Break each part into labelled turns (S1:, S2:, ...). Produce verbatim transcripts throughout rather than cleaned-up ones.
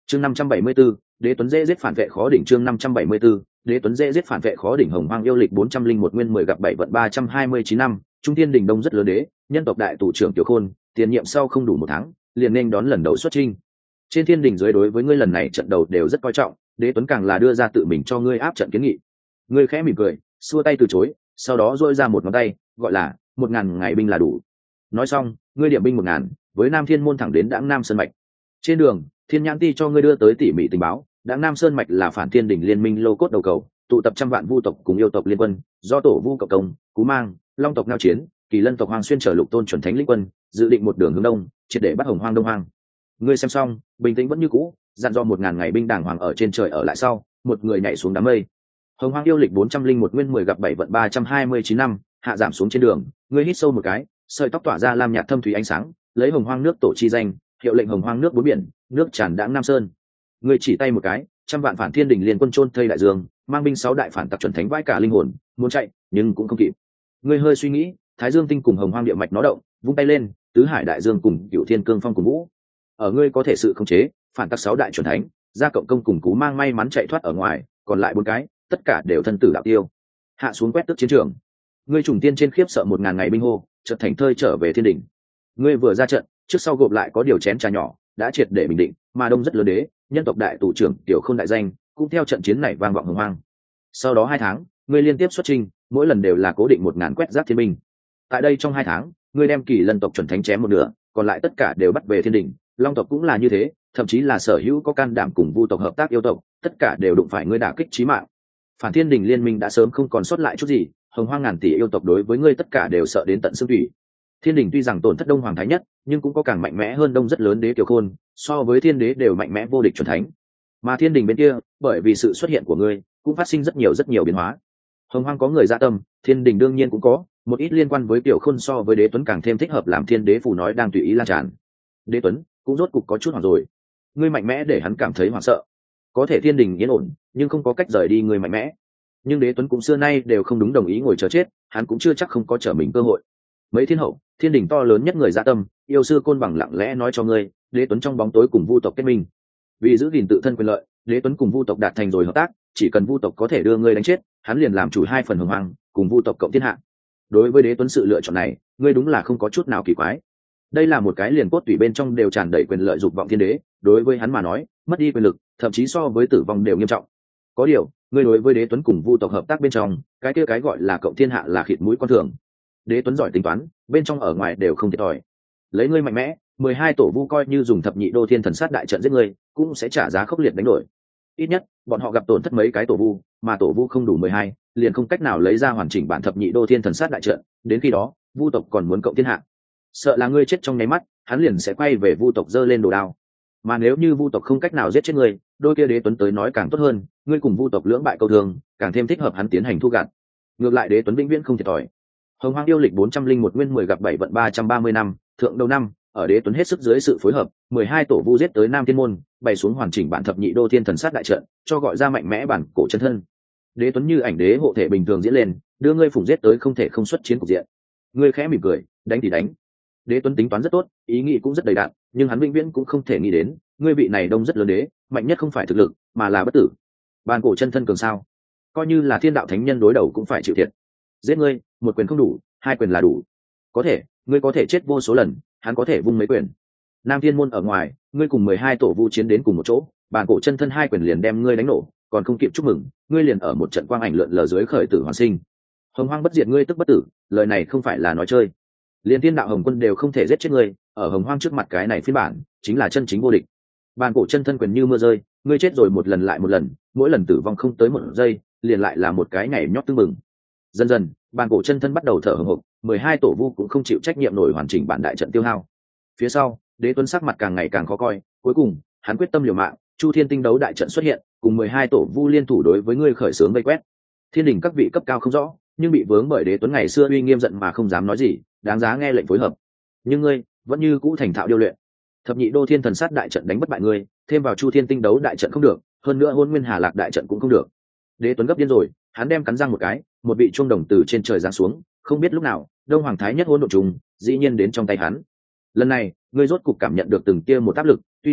S1: chương năm trăm bảy mươi 574, đế tuấn dễ giết phản vệ khó đỉnh. Chương năm trăm bảy mươi 574, đế tuấn dễ giết phản vệ khó đỉnh. Hồng Hoang yêu lịch bốn trăm linh một nguyên mười gặp bảy vận ba trăm hai mươi chín năm, trung thiên đình đông rất lớn đế, nhân tộc đại tụ trưởng Tiểu Khôn, tiền nhiệm sau không đủ một tháng, liền nên đón lần đầu xuất chinh. Trên thiên đình dưới đối với ngươi lần này trận đầu đều rất coi trọng, đế tuấn càng là đưa ra tự mình cho ngươi áp trận kiến nghị. Ngươi khẽ mỉm cười, xua tay từ chối, sau đó duỗi ra một ngón tay, gọi là một ngàn ngày binh là đủ. Nói xong, ngươi điểm binh một ngàn, với Nam Thiên môn thẳng đến Đãng Nam Sơn mạch. Trên đường, Thiên Nhãn Ti cho ngươi đưa tới tỉ mỉ tình báo, Đãng Nam Sơn mạch là phản thiên đỉnh liên minh lô cốt đầu cầu, tụ tập trăm vạn vu tộc cùng yêu tộc liên quân, do tổ vu cộng công, cú mang, long tộc ngao chiến, kỳ lân tộc Hoàng xuyên trở lục tôn chuẩn thánh lĩnh quân, dự định một đường hướng đông, triệt để bắt Hồng Hoang Đông Hoang. Ngươi xem xong, bình tĩnh vẫn như cũ, dặn dò một ngàn ngày binh đàng hoàng ở trên trời ở lại sau, một người nhảy xuống đám mây. Hồng Hoang yêu lịch bốn trăm linh một nguyên mười gặp bảy vận ba trăm hai mươi chín năm, hạ giảm xuống trên đường, ngươi hít sâu một cái, sợi tóc tỏa ra lam nhạt thâm thúy ánh sáng, lấy Hồng Hoang nước tổ chi danh, hiệu lệnh Hồng Hoang nước bốn biển, nước tràn Đãng Nam Sơn. Ngươi chỉ tay một cái, trăm vạn phản thiên đỉnh liên quân chôn thây đại dương, mang binh sáu đại phản tặc chuẩn thánh vãi cả linh hồn, muốn chạy nhưng cũng không kịp. Ngươi hơi suy nghĩ, Thái Dương tinh cùng Hồng Hoang địa mạch nó động, vung tay lên, tứ hải đại dương cùng Cửu Thiên cương phong cùng vũ. Ở ngươi có thể sự khống chế, phản tặc sáu đại chuẩn thánh, gia cộng công cùng cú mang may mắn chạy thoát ở ngoài, còn lại bốn cái, tất cả đều thân tử đạo tiêu. Hạ xuống quét tước chiến trường. Ngươi trùng tiên trên khiếp sợ một ngàn ngày binh hô, chợt thành thơi trở về thiên đỉnh. Ngươi vừa ra trận, trước sau gộp lại có điều chén trà nhỏ, đã triệt để bình định, mà đông rất lớn đế, nhân tộc đại tụ trưởng Tiểu Khôn đại danh, cũng theo trận chiến này vang vọng Hồng Hoang. Sau đó hai tháng, ngươi liên tiếp xuất chinh, mỗi lần đều là cố định một ngàn quét rác thiên binh. Tại đây trong hai tháng, ngươi đem kỳ lân tộc chuẩn thánh chém một nửa, còn lại tất cả đều bắt về thiên đỉnh. Long tộc cũng là như thế, thậm chí là sở hữu có can đảm cùng vu tộc hợp tác yêu tộc, tất cả đều đụng phải ngươi đả kích chí mạng. Phản thiên đỉnh liên minh đã sớm không còn sót lại chút gì, Hồng Hoang ngàn tỷ yêu tộc đối với ngươi tất cả đều sợ đến tận xương thủy. Thiên đỉnh tuy rằng tổn thất đông hoàng thái nhất, nhưng cũng có càng mạnh mẽ hơn đông rất lớn đế Tiểu Khôn, so với thiên đế đều mạnh mẽ vô địch chuẩn thánh. Mà thiên đỉnh bên kia, bởi vì sự xuất hiện của ngươi, cũng phát sinh rất nhiều rất nhiều biến hóa. Hồng Hoang có người dạ tâm, thiên đỉnh đương nhiên cũng có, một ít liên quan với Tiểu Khôn so với đế tuấn càng thêm thích hợp làm thiên đế phù nói đang tùy ý lan tràn. Đế tuấn cũng rốt cục có chút hoảng rồi, ngươi mạnh mẽ để hắn cảm thấy hoảng sợ. Có thể thiên đình yên ổn, nhưng không có cách rời đi người mạnh mẽ. Nhưng đế tuấn cũng xưa nay đều không đúng đồng ý ngồi chờ chết, hắn cũng chưa chắc không có trở mình cơ hội. Mấy thiên hậu, thiên đình to lớn nhất người dạ tâm, yêu sư Côn Bằng lặng lẽ nói cho ngươi, đế tuấn trong bóng tối cùng vu tộc kết minh. Vì giữ gìn tự thân quyền lợi, đế tuấn cùng vu tộc đạt thành rồi hợp tác, chỉ cần vu tộc có thể đưa ngươi đánh chết, hắn liền làm chủ hai phần Hồng Hoang, cùng vu tộc cộng thiên hạ. Đối với đế tuấn sự lựa chọn này, ngươi đúng là không có chút nào kỳ quái. Đây là một cái liền cốt tủy bên trong đều tràn đầy quyền lợi dục vọng thiên đế, đối với hắn mà nói, mất đi quyền lực, thậm chí so với tử vong đều nghiêm trọng. Có điều, ngươi đối với đế tuấn cùng vu tộc hợp tác bên trong, cái kia cái gọi là cộng thiên hạ là khịt mũi con thường. Đế tuấn giỏi tính toán, bên trong ở ngoài đều không thiệt thòi. Lấy ngươi mạnh mẽ, mười hai tổ vu coi như dùng thập nhị đô thiên thần sát đại trận giết ngươi, cũng sẽ trả giá khốc liệt đánh đổi. Ít nhất, bọn họ gặp tổn thất mấy cái tổ vu, mà tổ vu không đủ mười hai, liền không cách nào lấy ra hoàn chỉnh bản thập nhị đô thiên thần sát đại trận, đến khi đó, vu tộc còn muốn cộng thiên hạ. Sợ là ngươi chết trong nháy mắt, hắn liền sẽ quay về vu tộc giơ lên đồ đao. Mà nếu như vu tộc không cách nào giết chết ngươi, đôi kia đế tuấn tới nói càng tốt hơn, ngươi cùng vu tộc lưỡng bại câu thương, càng thêm thích hợp hắn tiến hành thu gặt. Ngược lại đế tuấn vĩnh viễn không thiệt thòi. Hồng Hoang yêu lịch bốn trăm linh một nguyên mười gặp bảy vận ba trăm ba mươi năm, thượng đầu năm, ở đế tuấn hết sức dưới sự phối hợp, mười hai tổ vu giết tới Nam Thiên môn, bày xuống hoàn chỉnh bản thập nhị đô thiên thần sát đại trận, cho gọi ra mạnh mẽ bản cổ chân thân. Đế tuấn như ảnh đế hộ thể bình thường diễn lên, đưa ngươi phụng giết tới không thể không xuất chiến cục diện. Ngươi khẽ mỉm cười, đánh thì đánh. Đế tuấn tính toán rất tốt, ý nghĩ cũng rất đầy đặn, nhưng hắn vĩnh viễn cũng không thể nghĩ đến, ngươi vị này đông rất lớn đế, mạnh nhất không phải thực lực, mà là bất tử. Bàn cổ chân thân cường sao? Coi như là thiên đạo thánh nhân đối đầu cũng phải chịu thiệt. Giết ngươi, một quyền không đủ, hai quyền là đủ. Có thể, ngươi có thể chết vô số lần, hắn có thể vung mấy quyền. Nam Thiên môn ở ngoài, ngươi cùng mười hai tổ vu chiến đến cùng một chỗ, bàn cổ chân thân hai quyền liền đem ngươi đánh nổ, còn không kịp chúc mừng, ngươi liền ở một trận quang ảnh lượn lờ dưới khởi tử hoàn sinh. Hồng Hoang bất diệt ngươi tức bất tử, lời này không phải là nói chơi. Liên thiên đạo hồng quân đều không thể giết chết ngươi, ở Hồng Hoang trước mặt cái này phiên bản chính là chân chính vô địch. Bàn cổ chân thân quyền như mưa rơi, ngươi chết rồi một lần lại một lần, mỗi lần tử vong không tới một giây, liền lại là một cái nhảy nhót tưng mừng. Dần dần, bàn cổ chân thân bắt đầu thở hổn hộc, mười hai tổ vu cũng không chịu trách nhiệm nổi hoàn chỉnh bản đại trận tiêu hao. Phía sau, đế tuấn sắc mặt càng ngày càng khó coi, cuối cùng, hắn quyết tâm liều mạng, Chu Thiên tinh đấu đại trận xuất hiện, cùng mười hai tổ vu liên thủ đối với ngươi khởi xướng vây quét. Thiên đình các vị cấp cao không rõ, nhưng bị vướng bởi đế tuấn ngày xưa uy nghiêm giận mà không dám nói gì, đáng giá nghe lệnh phối hợp. Nhưng ngươi vẫn như cũ thành thạo điêu luyện. Thập nhị đô thiên thần sát đại trận đánh bất bại ngươi, thêm vào Chu Thiên tinh đấu đại trận không được, hơn nữa Hôn Nguyên Hà Lạc đại trận cũng không được. Đế tuấn gấp điên rồi, hắn đem cắn răng một cái, một vị chuông đồng từ trên trời giáng xuống, không biết lúc nào, Đông Hoàng Thái Nhất hỗn độn trùng, dĩ nhiên đến trong tay hắn. Lần này, ngươi rốt cục cảm nhận được từng tia một áp lực, tuy rằng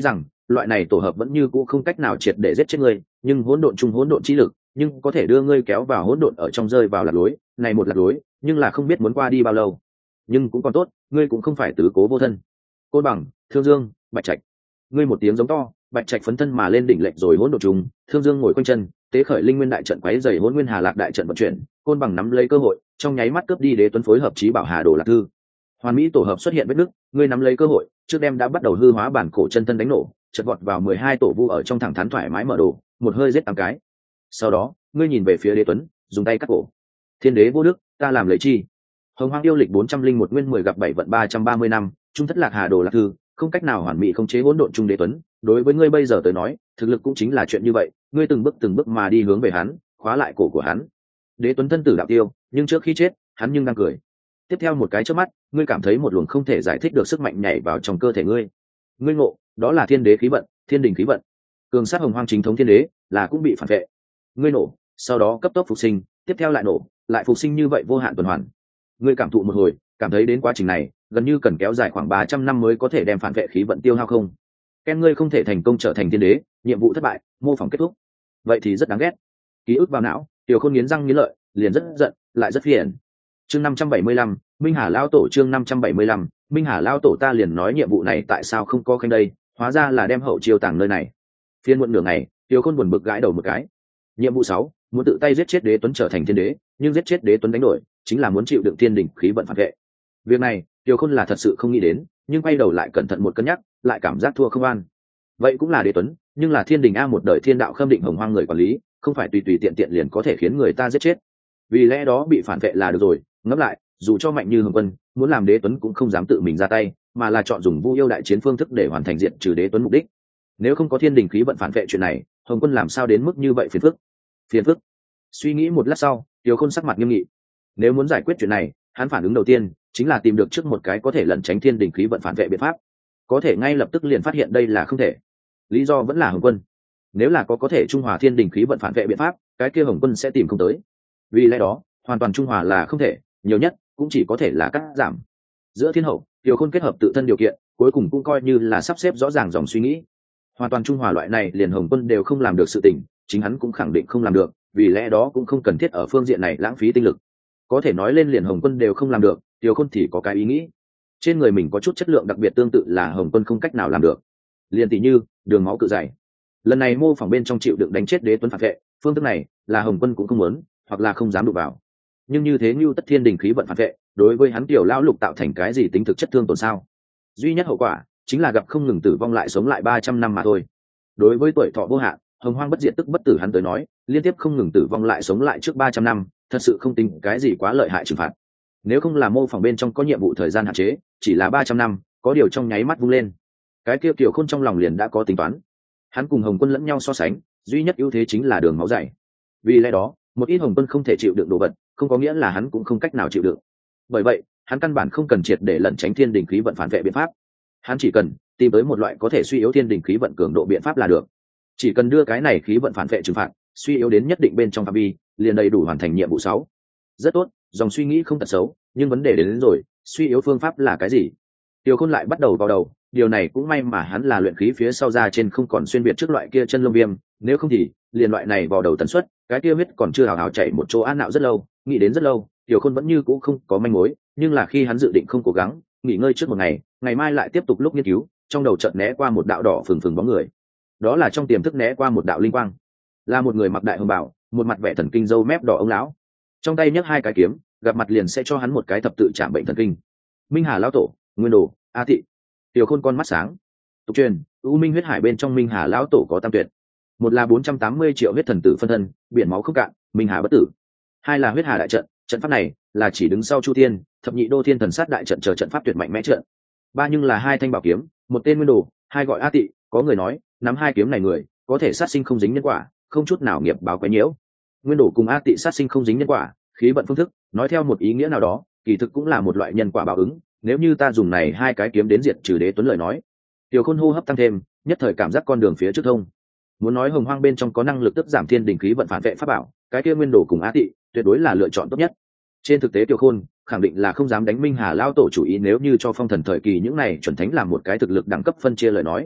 S1: loại này tổ hợp vẫn như cũ không cách nào triệt để giết chết ngươi, nhưng hỗn độn chung hỗn độn chi lực nhưng có thể đưa ngươi kéo vào hỗn độn ở trong rơi vào lạc lối này một lạc lối, nhưng là không biết muốn qua đi bao lâu. Nhưng cũng còn tốt, ngươi cũng không phải tứ cố vô thân. Côn Bằng, Thương Dương, Bạch Trạch, ngươi một tiếng giống to, Bạch Trạch phấn thân mà lên đỉnh lệnh rồi hỗn độn trùng, Thương Dương ngồi quanh chân tế khởi linh nguyên đại trận quấy dày hỗn nguyên hà lạc đại trận vận chuyển. Côn Bằng nắm lấy cơ hội trong nháy mắt cướp đi đế tuấn phối hợp trí bảo hà đồ lạc thư. Hoàn mỹ tổ hợp xuất hiện vết nứt, ngươi nắm lấy cơ hội trước đem đã bắt đầu hư hóa bản cổ chân thân đánh nổ, chật vọt vào mười hai tổ vu ở trong thẳng thắn thoải mái mở đồ, một hơi giết tám cái. Sau đó ngươi nhìn về phía đế tuấn, dùng tay cắt cổ. Thiên đế vô đức, ta làm lấy chi? Hồng Hoang yêu lịch bốn trăm linh một nguyên mười gặp bảy vận ba trăm ba mươi năm, trung thất lạc hà đồ lạc thư, không cách nào hoàn mỹ không chế hỗn độn trung đế tuấn. Đối với ngươi bây giờ tới nói, thực lực cũng chính là chuyện như vậy, ngươi từng bước từng bước mà đi hướng về hắn, khóa lại cổ của hắn. Đế tuấn thân tử đạo tiêu, nhưng trước khi chết, hắn nhưng đang cười. Tiếp theo một cái chớp mắt, ngươi cảm thấy một luồng không thể giải thích được sức mạnh nhảy vào trong cơ thể ngươi. Ngươi ngộ, đó là thiên đế khí vận, thiên đình khí vận. Cường sát Hồng Hoang chính thống thiên đế, là cũng bị phản vệ. Ngươi nổ, sau đó cấp tốc phục sinh, tiếp theo lại nổ, lại phục sinh như vậy vô hạn tuần hoàn. Ngươi cảm thụ một hồi, cảm thấy đến quá trình này gần như cần kéo dài khoảng ba trăm năm mới có thể đem phản vệ khí vận tiêu hao không. Ken ngươi không thể thành công trở thành thiên đế, nhiệm vụ thất bại, mô phỏng kết thúc. Vậy thì rất đáng ghét. Ký ức vào não, Tiểu Khôn nghiến răng nghiến lợi, liền rất giận, lại rất phiền. Chương năm trăm bảy mươi lăm, Minh Hà lão tổ chương năm trăm bảy mươi lăm, Minh Hà lão tổ ta liền nói nhiệm vụ này tại sao không có khanh đây, hóa ra là đem hậu chiêu tàng nơi này. Phiên muộn nửa ngày, Tiểu Khôn buồn bực gãi đầu một cái. Nhiệm vụ sáu, muốn tự tay giết chết đế tuấn trở thành thiên đế, nhưng giết chết đế tuấn đánh đổi chính là muốn chịu đựng thiên đỉnh khí vận phản vệ. Việc này Tiểu Khôn là thật sự không nghĩ đến, nhưng quay đầu lại cẩn thận một cân nhắc, lại cảm giác thua không an. Vậy cũng là đế tuấn, nhưng là thiên đình a một đời thiên đạo khâm định Hồng Hoang người quản lý, không phải tùy tùy tiện tiện liền có thể khiến người ta giết chết. Vì lẽ đó bị phản vệ là được rồi. Ngẫm lại, dù cho mạnh như Hồng Quân, muốn làm đế tuấn cũng không dám tự mình ra tay, mà là chọn dùng Vu yêu đại chiến phương thức để hoàn thành diện trừ đế tuấn mục đích. Nếu không có thiên đình khí vận phản vệ chuyện này, Hồng Quân làm sao đến mức như vậy phiền phức? Phiền phức. Suy nghĩ một lát sau, Tiểu Khôn sắc mặt nghiêm nghị. Nếu muốn giải quyết chuyện này, hắn phản ứng đầu tiên chính là tìm được trước một cái có thể lẩn tránh thiên đình khí vận phản vệ biện pháp. Có thể ngay lập tức liền phát hiện đây là không thể. Lý do vẫn là Hồng Quân. Nếu là có có thể trung hòa thiên đình khí vận phản vệ biện pháp, cái kia Hồng Quân sẽ tìm không tới. Vì lẽ đó, hoàn toàn trung hòa là không thể, nhiều nhất cũng chỉ có thể là cắt giảm. Giữa thiên hậu, Tiểu Khôn kết hợp tự thân điều kiện, cuối cùng cũng coi như là sắp xếp rõ ràng dòng suy nghĩ. Hoàn toàn trung hòa loại này liền Hồng Quân đều không làm được sự tình, chính hắn cũng khẳng định không làm được, vì lẽ đó cũng không cần thiết ở phương diện này lãng phí tinh lực. Có thể nói lên liền Hồng Quân đều không làm được, Tiểu Khôn thì có cái ý nghĩ. Trên người mình có chút chất lượng đặc biệt tương tự là Hồng Quân không cách nào làm được. Liền tỷ như đường máu cự dày. Lần này mô phỏng bên trong chịu đựng đánh chết đế tuấn phản vệ, phương thức này là Hồng Quân cũng không muốn, hoặc là không dám đụng vào. Nhưng như thế như tất thiên đình khí vận phản vệ, đối với hắn tiểu lão lục tạo thành cái gì tính thực chất thương tổn sao? Duy nhất hậu quả chính là gặp không ngừng tử vong lại sống lại ba trăm năm mà thôi. Đối với tuổi thọ vô hạn, Hồng Hoang bất diệt tức bất tử hắn tới nói, liên tiếp không ngừng tử vong lại sống lại trước ba trăm năm, thật sự không tính cái gì quá lợi hại trừng phạt. Nếu không là mô phỏng bên trong có nhiệm vụ thời gian hạn chế, chỉ là ba trăm năm, có điều trong nháy mắt vung lên. Cái kia Tiểu Khôn trong lòng liền đã có tính toán. Hắn cùng Hồng Quân lẫn nhau so sánh, duy nhất ưu thế chính là đường máu dày. Vì lẽ đó, một ít Hồng Quân không thể chịu đựng đồ vật, không có nghĩa là hắn cũng không cách nào chịu đựng. Bởi vậy, hắn căn bản không cần triệt để lẩn tránh thiên đình khí vận phản vệ biện pháp. Hắn chỉ cần tìm tới một loại có thể suy yếu thiên đình khí vận cường độ biện pháp là được. Chỉ cần đưa cái này khí vận phản vệ trừng phạt suy yếu đến nhất định bên trong phạm vi, liền đầy đủ hoàn thành nhiệm vụ sáu. Rất tốt, dòng suy nghĩ không tật xấu, nhưng vấn đề đến, đến rồi, suy yếu phương pháp là cái gì? Tiểu Khôn lại bắt đầu vào đầu, điều này cũng may mà hắn là luyện khí phía sau ra trên không còn xuyên biệt trước loại kia chân lông viêm, nếu không thì liền loại này vào đầu tần suất, cái kia huyết còn chưa hào hào chảy một chỗ an nạo rất lâu, nghĩ đến rất lâu, Tiểu Khôn vẫn như cũ không có manh mối, nhưng là khi hắn dự định không cố gắng, nghỉ ngơi trước một ngày, ngày mai lại tiếp tục lúc nghiên cứu, trong đầu chợt né qua một đạo đỏ phừng phừng bóng người. Đó là trong tiềm thức né qua một đạo linh quang, là một người mặc đại hồng bào, một mặt vẻ thần kinh râu mép đỏ ông lão, trong tay nhấc hai cái kiếm, gặp mặt liền sẽ cho hắn một cái thập tự chạm bệnh thần kinh. Minh Hà lão tổ, Nguyên Đồ, A Thị. Tiểu Khôn con mắt sáng. Tục truyền, U Minh huyết hải bên trong Minh Hà lão tổ có tam tuyệt. Một là bốn trăm tám mươi triệu huyết thần tử phân thân, biển máu không cạn, Minh Hà bất tử. Hai là huyết hà đại trận, trận pháp này là chỉ đứng sau Chu Thiên, thập nhị đô thiên thần sát đại trận chờ trận pháp tuyệt mạnh mẽ trận. Ba nhưng là hai thanh bảo kiếm, một tên Nguyên Đồ, hai gọi A Tị, có người nói, nắm hai kiếm này người, có thể sát sinh không dính nhân quả, không chút nào nghiệp báo quấy nhiễu. Nguyên Đồ cùng A Tị sát sinh không dính nhân quả, khí vận phương thức, nói theo một ý nghĩa nào đó, kỳ thực cũng là một loại nhân quả báo ứng. Nếu như ta dùng này hai cái kiếm đến diệt trừ đế tuấn lời nói, Tiểu Khôn hô hấp tăng thêm, nhất thời cảm giác con đường phía trước thông. Muốn nói Hồng Hoang bên trong có năng lực tức giảm thiên đình khí vận phản vệ pháp bảo, cái kia Nguyên Đồ cùng Á Tị tuyệt đối là lựa chọn tốt nhất. Trên thực tế Tiểu Khôn khẳng định là không dám đánh Minh Hà lao tổ chủ ý, nếu như cho phong thần thời kỳ những này chuẩn thánh làm một cái thực lực đẳng cấp phân chia lời nói,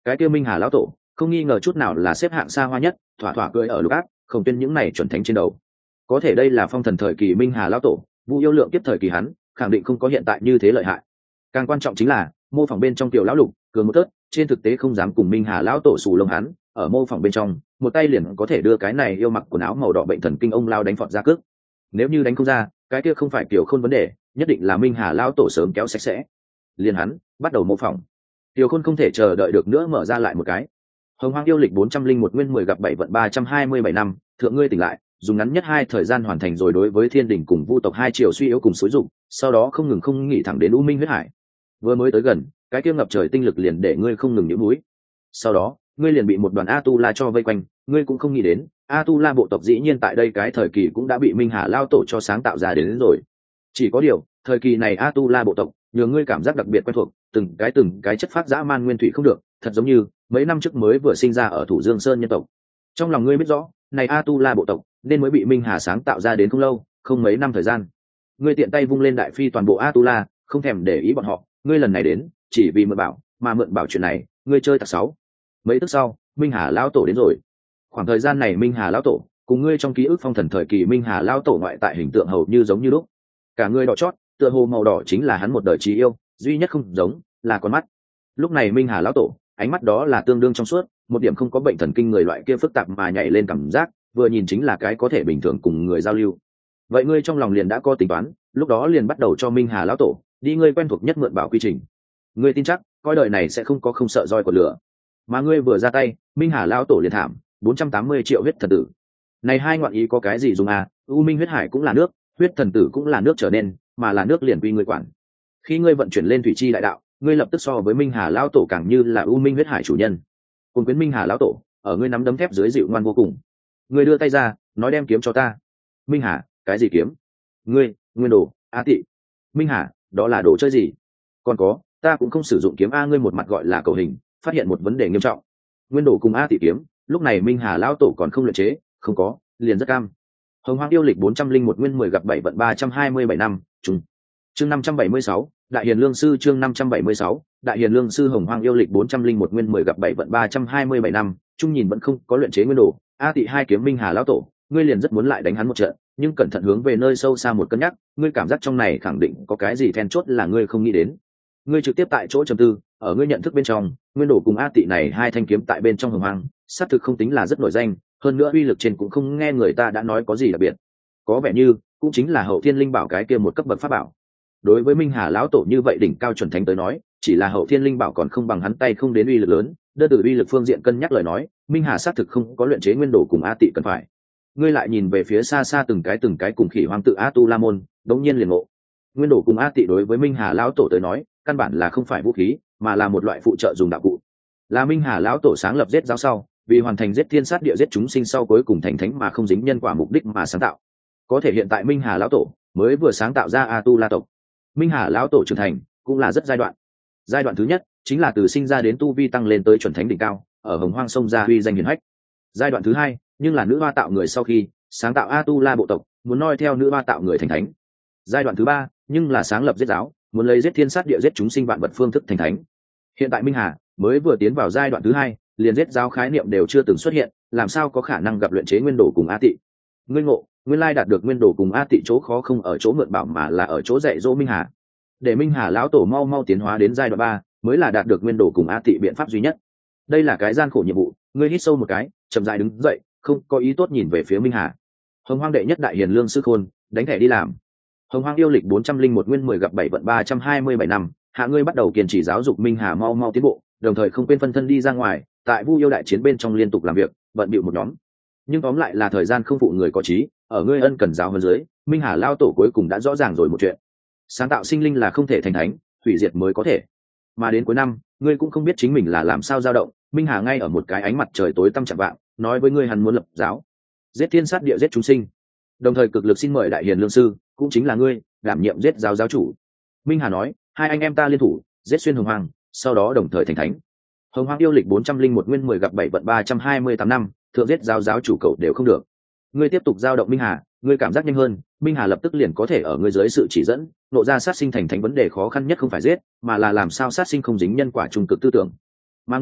S1: cái kia minh hà lão tổ không nghi ngờ chút nào là xếp hạng xa hoa nhất, thỏa thỏa cười ở lục ác không tuyên những này chuẩn thánh trên đầu. Có thể đây là phong thần thời kỳ minh hà lão tổ, Vu Yêu Lượng tiếp thời kỳ hắn khẳng định không có hiện tại như thế lợi hại. Càng quan trọng chính là mô phỏng bên trong tiểu lão lục cường một tớt, trên thực tế không dám cùng minh hà lão tổ xù lông hắn, ở mô phỏng bên trong một tay liền có thể đưa cái này yêu mặc quần áo màu đỏ bệnh thần kinh ông lao đánh phọt ra cước. Nếu như đánh không ra, cái kia không phải kiểu khôn vấn đề, nhất định là minh hà lão tổ sớm kéo sạch sẽ. Liền hắn bắt đầu mô phỏng, tiểu khôn không thể chờ đợi được nữa mở ra lại một cái. Hồng Hoang yêu lịch bốn trăm linh một nguyên mười gặp bảy vận ba trăm hai mươi bảy năm, thượng ngươi tỉnh lại, dùng ngắn nhất hai thời gian hoàn thành rồi đối với thiên đình cùng vu tộc hai chiều suy yếu cùng xúi dụng, sau đó không ngừng không nghỉ thẳng đến u minh huyết hải. Vừa mới tới gần, cái kia ngập trời tinh lực liền để ngươi không ngừng nhũ núi. Sau đó, ngươi liền bị một đoàn a tu la cho vây quanh, ngươi cũng không nghĩ đến, a tu la bộ tộc dĩ nhiên tại đây cái thời kỳ cũng đã bị minh hà lao tổ cho sáng tạo ra đến, đến rồi. Chỉ có điều, thời kỳ này a tu la bộ tộc nhờ ngươi cảm giác đặc biệt quen thuộc, từng cái từng cái chất phát dã man nguyên thủy không được, thật giống như mấy năm trước mới vừa sinh ra ở Thủ Dương Sơn nhân tộc. Trong lòng ngươi biết rõ, này a tu la bộ tộc nên mới bị minh hà sáng tạo ra đến không lâu, không mấy năm thời gian. Ngươi tiện tay vung lên đại phi toàn bộ a tu la, không thèm để ý bọn họ, ngươi lần này đến chỉ vì mượn bảo, mà mượn bảo chuyện này ngươi chơi tặc sáu. Mấy tức sau, minh hà lão tổ đến rồi. Khoảng thời gian này minh hà lão tổ cùng ngươi trong ký ức phong thần thời kỳ minh hà lão tổ ngoại tại hình tượng hầu như giống như lúc. Cả ngươi đỏ chót, tựa hồ màu đỏ chính là hắn một đời trí yêu, duy nhất không giống là con mắt. Lúc này minh hà lão tổ ánh mắt đó là tương đương trong suốt, một điểm không có bệnh thần kinh người loại kia phức tạp mà nhảy lên cảm giác, vừa nhìn chính là cái có thể bình thường cùng người giao lưu. Vậy ngươi trong lòng liền đã có tính toán, lúc đó liền bắt đầu cho minh hà lão tổ đi ngươi quen thuộc nhất mượn bảo quy trình. Ngươi tin chắc coi đời này sẽ không có không sợ roi của lửa, mà ngươi vừa ra tay minh hà lão tổ liền thảm bốn trăm tám mươi triệu huyết thần tử. Này hai ngoạn ý có cái gì dùng à? U minh huyết hải cũng là nước, huyết thần tử cũng là nước trở nên, mà là nước liền quy ngươi quản. Khi ngươi vận chuyển lên thủy chi đại đạo, ngươi lập tức so với minh hà lão tổ càng như là u minh huyết hải chủ nhân. Cùng quyến minh hà lão tổ ở ngươi nắm đấm thép dưới dịu ngoan vô cùng. Ngươi đưa tay ra nói đem kiếm cho ta. Minh hà, cái gì kiếm? Ngươi nguyên đồ a tị. Minh hà, đó là đồ chơi gì? Còn có, ta cũng không sử dụng kiếm a. Ngươi một mặt gọi là cầu hình, phát hiện một vấn đề nghiêm trọng. Nguyên đồ cùng a tị kiếm lúc này minh hà lão tổ còn không luyện chế, không có liền rất cam. Hồng Hoang yêu lịch bốn trăm linh một nguyên mười gặp bảy vận ba trăm hai mươi bảy năm trùng. Chương năm trăm bảy mươi sáu, Đại Hiền Lương sư. Chương năm trăm bảy mươi sáu, Đại Hiền Lương sư. Hồng Hoang yêu lịch bốn trăm linh một nguyên mười gặp bảy vận ba trăm hai mươi bảy năm, trung nhìn vẫn không có luyện chế nguyên đồ, a tị hai kiếm minh hà lão tổ, ngươi liền rất muốn lại đánh hắn một trận, nhưng cẩn thận hướng về nơi sâu xa một cân nhắc, ngươi cảm giác trong này khẳng định có cái gì then chốt là ngươi không nghĩ đến. Ngươi trực tiếp tại chỗ trầm tư, ở ngươi nhận thức bên trong, nguyên đồ cùng a tị này hai thanh kiếm tại bên trong Hồng Hoang, xác thực không tính là rất nổi danh, hơn nữa uy lực trên cũng không nghe người ta đã nói có gì đặc biệt. Có vẻ như cũng chính là hậu thiên linh bảo cái kia một cấp bậc pháp bảo. Đối với minh hà lão tổ như vậy đỉnh cao chuẩn thánh tới nói, chỉ là hậu thiên linh bảo còn không bằng hắn tay không đến uy lực lớn, đơn từ uy lực phương diện cân nhắc lời nói, minh hà xác thực không có luyện chế nguyên đồ cùng a tị cần phải. Ngươi lại nhìn về phía xa xa từng cái từng cái cùng khỉ hoang tự a tu la môn, đống nhiên liền ngộ. Nguyên đồ cùng a tị đối với minh hà lão tổ tới nói, căn bản là không phải vũ khí, mà là một loại phụ trợ dùng đạo cụ. Là minh hà lão tổ sáng lập giết giáo sau, vì hoàn thành giết thiên sát địa giết chúng sinh sau cuối cùng thành thánh mà không dính nhân quả mục đích mà sáng tạo. Có thể hiện tại minh hà lão tổ mới vừa sáng tạo ra a tu la tộc. Minh hà lão tổ trưởng thành cũng là rất giai đoạn. Giai đoạn thứ nhất chính là từ sinh ra đến tu vi tăng lên tới chuẩn thánh đỉnh cao, ở Hồng Hoang sông ra uy danh hiển hách. Giai đoạn thứ hai nhưng là nữ hoa tạo người sau khi sáng tạo a tu la bộ tộc, muốn noi theo nữ hoa tạo người thành thánh. Giai đoạn thứ ba nhưng là sáng lập giết giáo, muốn lấy giết thiên sát địa giết chúng sinh vạn vật phương thức thành thánh. Hiện tại minh hà mới vừa tiến vào giai đoạn thứ hai, liền giết giáo khái niệm đều chưa từng xuất hiện, làm sao có khả năng gặp luyện chế nguyên đồ cùng a tị. Ngươi ngộ, nguyên lai đạt được nguyên đồ cùng a tị chỗ khó không ở chỗ mượn bảo mà là ở chỗ dạy dỗ minh hà. Để minh hà lão tổ mau mau tiến hóa đến giai đoạn ba mới là đạt được nguyên đồ cùng a tị biện pháp duy nhất. Đây là cái gian khổ nhiệm vụ. Ngươi hít sâu một cái, chậm rãi đứng dậy, không có ý tốt nhìn về phía minh hà. Hồng Hoang đệ nhất đại hiền lương sư khôn, đánh thẻ đi làm. Hồng Hoang yêu lịch bốn trăm linh một nguyên mười gặp bảy vận ba trăm hai mươi bảy năm, hạ ngươi bắt đầu kiên trì giáo dục minh hà mau mau tiến bộ, đồng thời không quên phân thân đi ra ngoài, tại Vu yêu đại chiến bên trong liên tục làm việc, bận bịu một nhóm. Nhưng tóm lại là thời gian không phụ người có trí, ở ngươi ân cần giáo hơn dưới, minh hà lao tổ cuối cùng đã rõ ràng rồi một chuyện: sáng tạo sinh linh là không thể thành thánh, hủy diệt mới có thể. Mà đến cuối năm, ngươi cũng không biết chính mình là làm sao dao động, minh hà ngay ở một cái ánh mặt trời tối tăm chạm vạng, nói với ngươi hắn muốn lập giáo, giết thiên sát địa giết chúng sinh, đồng thời cực lực xin mời đại hiền lương sư, cũng chính là ngươi, đảm nhiệm giết giáo giáo chủ. Minh hà nói, hai anh em ta liên thủ giết xuyên Hồng Hoang, sau đó đồng thời thành thánh. Hồng Hoang yêu lịch bốn trăm linh một nguyên mười gặp bảy vận ba trăm hai mươi tám năm, thượng giết giáo giáo chủ cậu đều không được. Ngươi tiếp tục giao động minh hà, ngươi cảm giác nhanh hơn, minh hà lập tức liền có thể ở ngươi dưới sự chỉ dẫn nộ ra sát sinh thành thánh. Vấn đề khó khăn nhất không phải giết, mà là làm sao sát sinh không dính nhân quả trung cực tư tưởng. Mà ngươi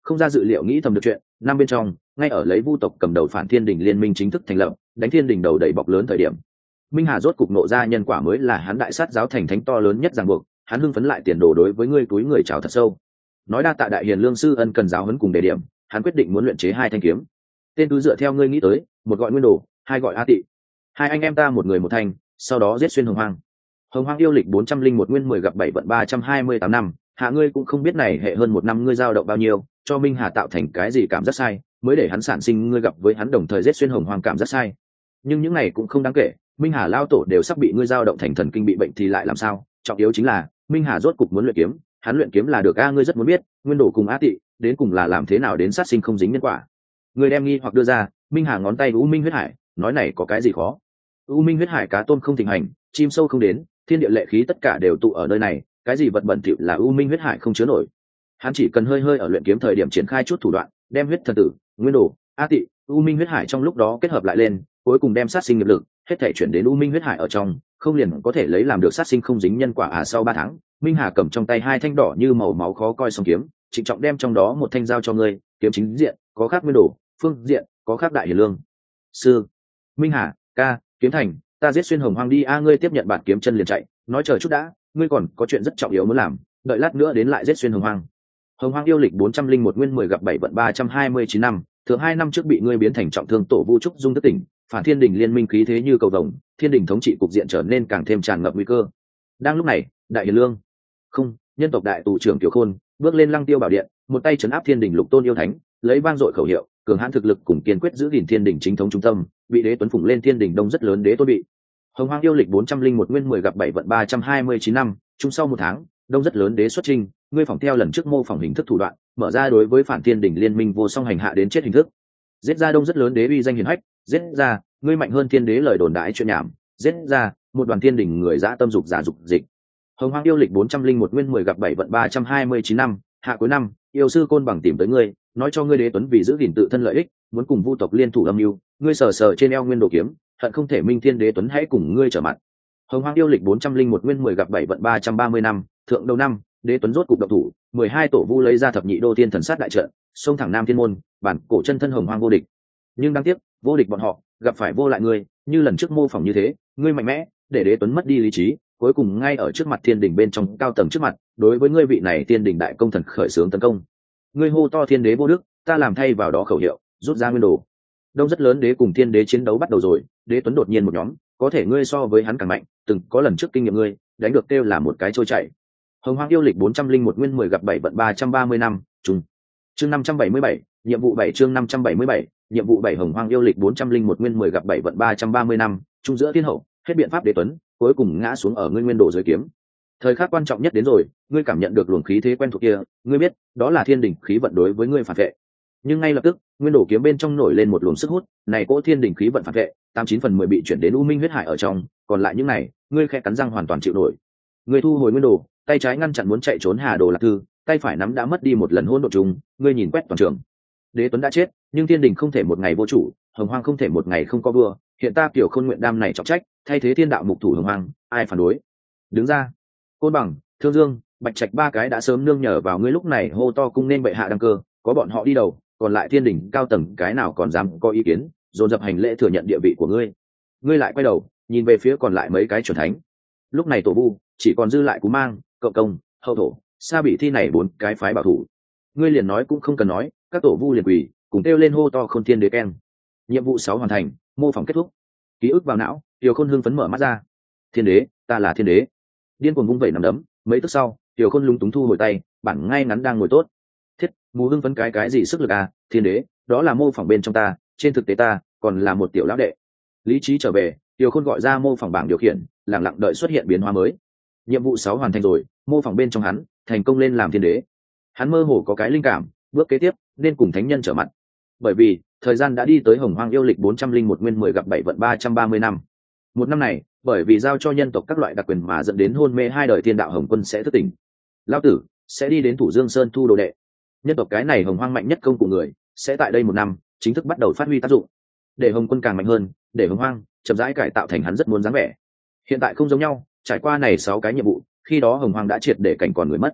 S1: Không ra dự liệu nghĩ thầm được chuyện, năm bên trong ngay ở lấy vu tộc cầm đầu phản thiên đình liên minh chính thức thành lập, đánh thiên đình đầu đầy bọc lớn thời điểm, minh hà rốt cục nộ ra nhân quả mới là hắn đại sát giáo thành thánh to lớn nhất ràng buộc. Hắn hưng phấn lại tiền đồ đối với ngươi túi người chào thật sâu, nói đa tạ đại hiền lương sư ân cần giáo huấn cùng đề điểm. Hắn quyết định muốn luyện chế hai thanh kiếm, tên cứ dựa theo ngươi nghĩ tới, một gọi nguyên đồ, hai gọi a tị. Hai anh em ta một người một thanh, sau đó giết xuyên hồng hoang. Hồng hoang yêu lịch bốn trăm linh một nguyên mười gặp bảy vận ba trăm hai mươi tám năm, hạ ngươi cũng không biết này hệ hơn một năm ngươi dao động bao nhiêu, cho minh hà tạo thành cái gì cảm giác sai, mới để hắn sản sinh ngươi gặp với hắn đồng thời giết xuyên hồng hoang cảm giác sai. Nhưng những này cũng không đáng kể, minh hà lao tổ đều sắp bị ngươi dao động thành thần kinh bị bệnh thì lại làm sao? Trọng yếu chính là minh hà rốt cục muốn luyện kiếm, hắn luyện kiếm là được a. Ngươi rất muốn biết nguyên đồ cùng a tị đến cùng là làm thế nào đến sát sinh không dính nhân quả. Ngươi đem nghi hoặc đưa ra, minh hà ngón tay u minh huyết hải, nói này có cái gì khó? U minh huyết hải cá tôm không thịnh hành, chim sâu không đến, thiên địa lệ khí tất cả đều tụ ở nơi này, cái gì vật bẩn thỉu là u minh huyết hải không chứa nổi. Hắn chỉ cần hơi hơi ở luyện kiếm thời điểm triển khai chút thủ đoạn, đem huyết thần tử, nguyên đồ, a tị, u minh huyết hải trong lúc đó kết hợp lại lên, cuối cùng đem sát sinh nghiệp lực hết thể chuyển đến u minh huyết hải ở trong, không liền có thể lấy làm được sát sinh không dính nhân quả à. Sau ba tháng, minh hà cầm trong tay hai thanh đỏ như màu máu khó coi song kiếm, trịnh trọng đem trong đó một thanh giao cho ngươi. Kiếm chính diện có khác nguyên đồ, phương diện có khác đại hiền lương sư. Minh hà ca, kiếm thành, ta giết xuyên hồng hoang đi a. Ngươi tiếp nhận bản kiếm chân liền chạy, nói chờ chút đã, ngươi còn có chuyện rất trọng yếu muốn làm, đợi lát nữa đến lại giết xuyên hồng hoang. Hồng hoang yêu lịch bốn trăm linh một nguyên mười gặp bảy vận ba trăm hai mươi chín năm, thường hai năm trước bị ngươi biến thành trọng thương tổ vu trúc dung thất tỉnh, phản thiên đình liên minh khí thế như cầu vồng, thiên đình thống trị cục diện trở nên càng thêm tràn ngập nguy cơ. Đang lúc này, đại hiền lương không nhân tộc đại tù trưởng Kiều Khôn bước lên lăng tiêu bảo điện, một tay trấn áp thiên đình lục tôn yêu thánh, lấy vang dội khẩu hiệu cường hãn thực lực cùng kiên quyết giữ gìn thiên đình chính thống trung tâm, bị đế tuấn phụng lên thiên đình đông rất lớn đế tôn bị. Hồng hoang yêu lịch bốn trăm linh một nguyên mười gặp bảy vận ba trăm hai mươi chín năm, chung sau một tháng, đông rất lớn đế xuất trình, ngươi phỏng theo lần trước mô phỏng hình thức thủ đoạn, mở ra đối với phản thiên đình liên minh vô song hành hạ đến chết hình thức. Giết ra đông rất lớn đế uy danh hiển hách, giết ra ngươi mạnh hơn thiên đế lời đồn đãi chuyện nhảm, giết ra một đoàn thiên đình người dã tâm dục giả dục dịch. Hồng hoang yêu lịch bốn trăm linh một nguyên mười gặp bảy vận ba trăm hai mươi chín năm, hạ cuối năm, yêu sư côn bằng tìm tới ngươi, nói cho ngươi đế tuấn vì giữ gìn tự thân lợi ích, muốn cùng vu tộc liên thủ âm mưu. Ngươi sờ sờ trên eo nguyên đồ kiếm, hận không thể minh thiên đế tuấn hãy cùng ngươi trở mặt. Hồng hoang yêu lịch bốn trăm linh một nguyên mười gặp bảy vận ba trăm ba mươi năm, thượng đầu năm, đế tuấn rốt cục độc thủ, mười hai tổ vu lấy ra thập nhị đô thiên thần sát đại trận, xông thẳng nam thiên môn, bản cổ chân thân hồng hoang vô địch. Nhưng đáng tiếc, vô địch bọn họ gặp phải vô lại ngươi, như lần trước mô phỏng như thế, ngươi mạnh mẽ để đế tuấn mất đi lý trí, cuối cùng ngay ở trước mặt thiên đình bên trong cao tầng trước mặt, đối với ngươi vị này thiên đình đại công thần khởi xướng tấn công. Ngươi hô to thiên đế vô đức, ta làm thay vào đó khẩu hiệu, rút ra nguyên đồ. Đông rất lớn đế cùng thiên đế chiến đấu bắt đầu rồi, đế tuấn đột nhiên một nhóm, có thể ngươi so với hắn càng mạnh, từng có lần trước kinh nghiệm ngươi đánh được kêu là một cái trôi chảy. Hồng hoang yêu lịch bốn trăm linh một nguyên mười gặp bảy vận ba trăm ba mươi năm, trùng chương năm trăm bảy mươi bảy, nhiệm vụ bảy chương năm trăm bảy mươi bảy, nhiệm vụ bảy. Hồng hoang yêu lịch bốn trăm linh một nguyên mười gặp bảy vận ba trăm ba mươi năm, trung giữa thiên hậu, hết biện pháp đế tuấn, cuối cùng ngã xuống ở ngươi nguyên đồ dưới kiếm. Thời khắc quan trọng nhất đến rồi, ngươi cảm nhận được luồng khí thế quen thuộc kia, ngươi biết, đó là thiên đình khí vận đối với ngươi phản vệ. Nhưng ngay lập tức, nguyên đồ kiếm bên trong nổi lên một luồng sức hút, này cỗ thiên đình khí vận phản vệ, tám chín phần mười bị chuyển đến u minh huyết hải ở trong, còn lại những này, ngươi khẽ cắn răng hoàn toàn chịu nổi. Ngươi thu hồi nguyên đồ, tay trái ngăn chặn muốn chạy trốn Hà Đồ Lạc Thư, tay phải nắm đã mất đi một lần hỗn độn trùng, ngươi nhìn quét toàn trường. Đế tuấn đã chết, nhưng thiên đình không thể một ngày vô chủ, hồng hoang không thể một ngày không có vua, hiện ta kiểu khôn nguyện đam này trọng trách, thay thế thiên đạo mục thủ hồng hoang, ai phản đối? Đứng ra. Côn Bằng, Thương Dương, Bạch Trạch ba cái đã sớm nương nhờ vào ngươi lúc này hô to cung nên bệ hạ đăng cơ, có bọn họ đi đầu, còn lại thiên đình cao tầng cái nào còn dám có ý kiến, dồn dập hành lễ thừa nhận địa vị của ngươi. Ngươi lại quay đầu, nhìn về phía còn lại mấy cái chuẩn thánh. Lúc này tổ vu chỉ còn dư lại Cú Mang, Cộng Công, Hậu Thổ, Sa Bị Thi này bốn cái phái bảo thủ. Ngươi liền nói cũng không cần nói, các tổ vu liền quỳ, cùng kêu lên hô to Khôn Thiên Đế keng. Nhiệm vụ sáu hoàn thành, mô phỏng kết thúc. Ký ức vào não, Tiểu Khôn hưng phấn mở mắt ra. Thiên đế, ta là thiên đế. Điên cuồng vung vẩy nằm đấm, mấy tức sau, Tiểu Khôn lúng túng thu hồi tay, bản ngay ngắn đang ngồi tốt. Thiết, mù hưng phấn cái cái gì sức lực à, thiên đế, đó là mô phỏng bên trong ta, trên thực tế ta còn là một tiểu lão đệ. Lý trí trở về, Tiểu Khôn gọi ra mô phỏng bảng điều khiển, lặng lặng đợi xuất hiện biến hóa mới. Nhiệm vụ sáu hoàn thành rồi, mô phỏng bên trong hắn thành công lên làm thiên đế. Hắn mơ hồ có cái linh cảm, bước kế tiếp nên cùng thánh nhân trở mặt, bởi vì thời gian đã đi tới hồng hoang yêu lịch bốn trăm linh một nguyên mười gặp bảy vận ba trăm ba mươi năm. Một năm này, bởi vì giao cho nhân tộc các loại đặc quyền mà dẫn đến hôn mê hai đời thiên đạo hồng quân sẽ thức tỉnh. Lão tử sẽ đi đến Thủ Dương Sơn thu đồ đệ. Nhân tộc cái này hồng hoang mạnh nhất công của người sẽ tại đây một năm chính thức bắt đầu phát huy tác dụng, để hồng quân càng mạnh hơn, để hồng hoang chậm rãi cải tạo thành hắn rất muốn dáng vẻ. Hiện tại không giống nhau, trải qua này sáu cái nhiệm vụ, khi đó hồng hoang đã triệt để cảnh còn người mất.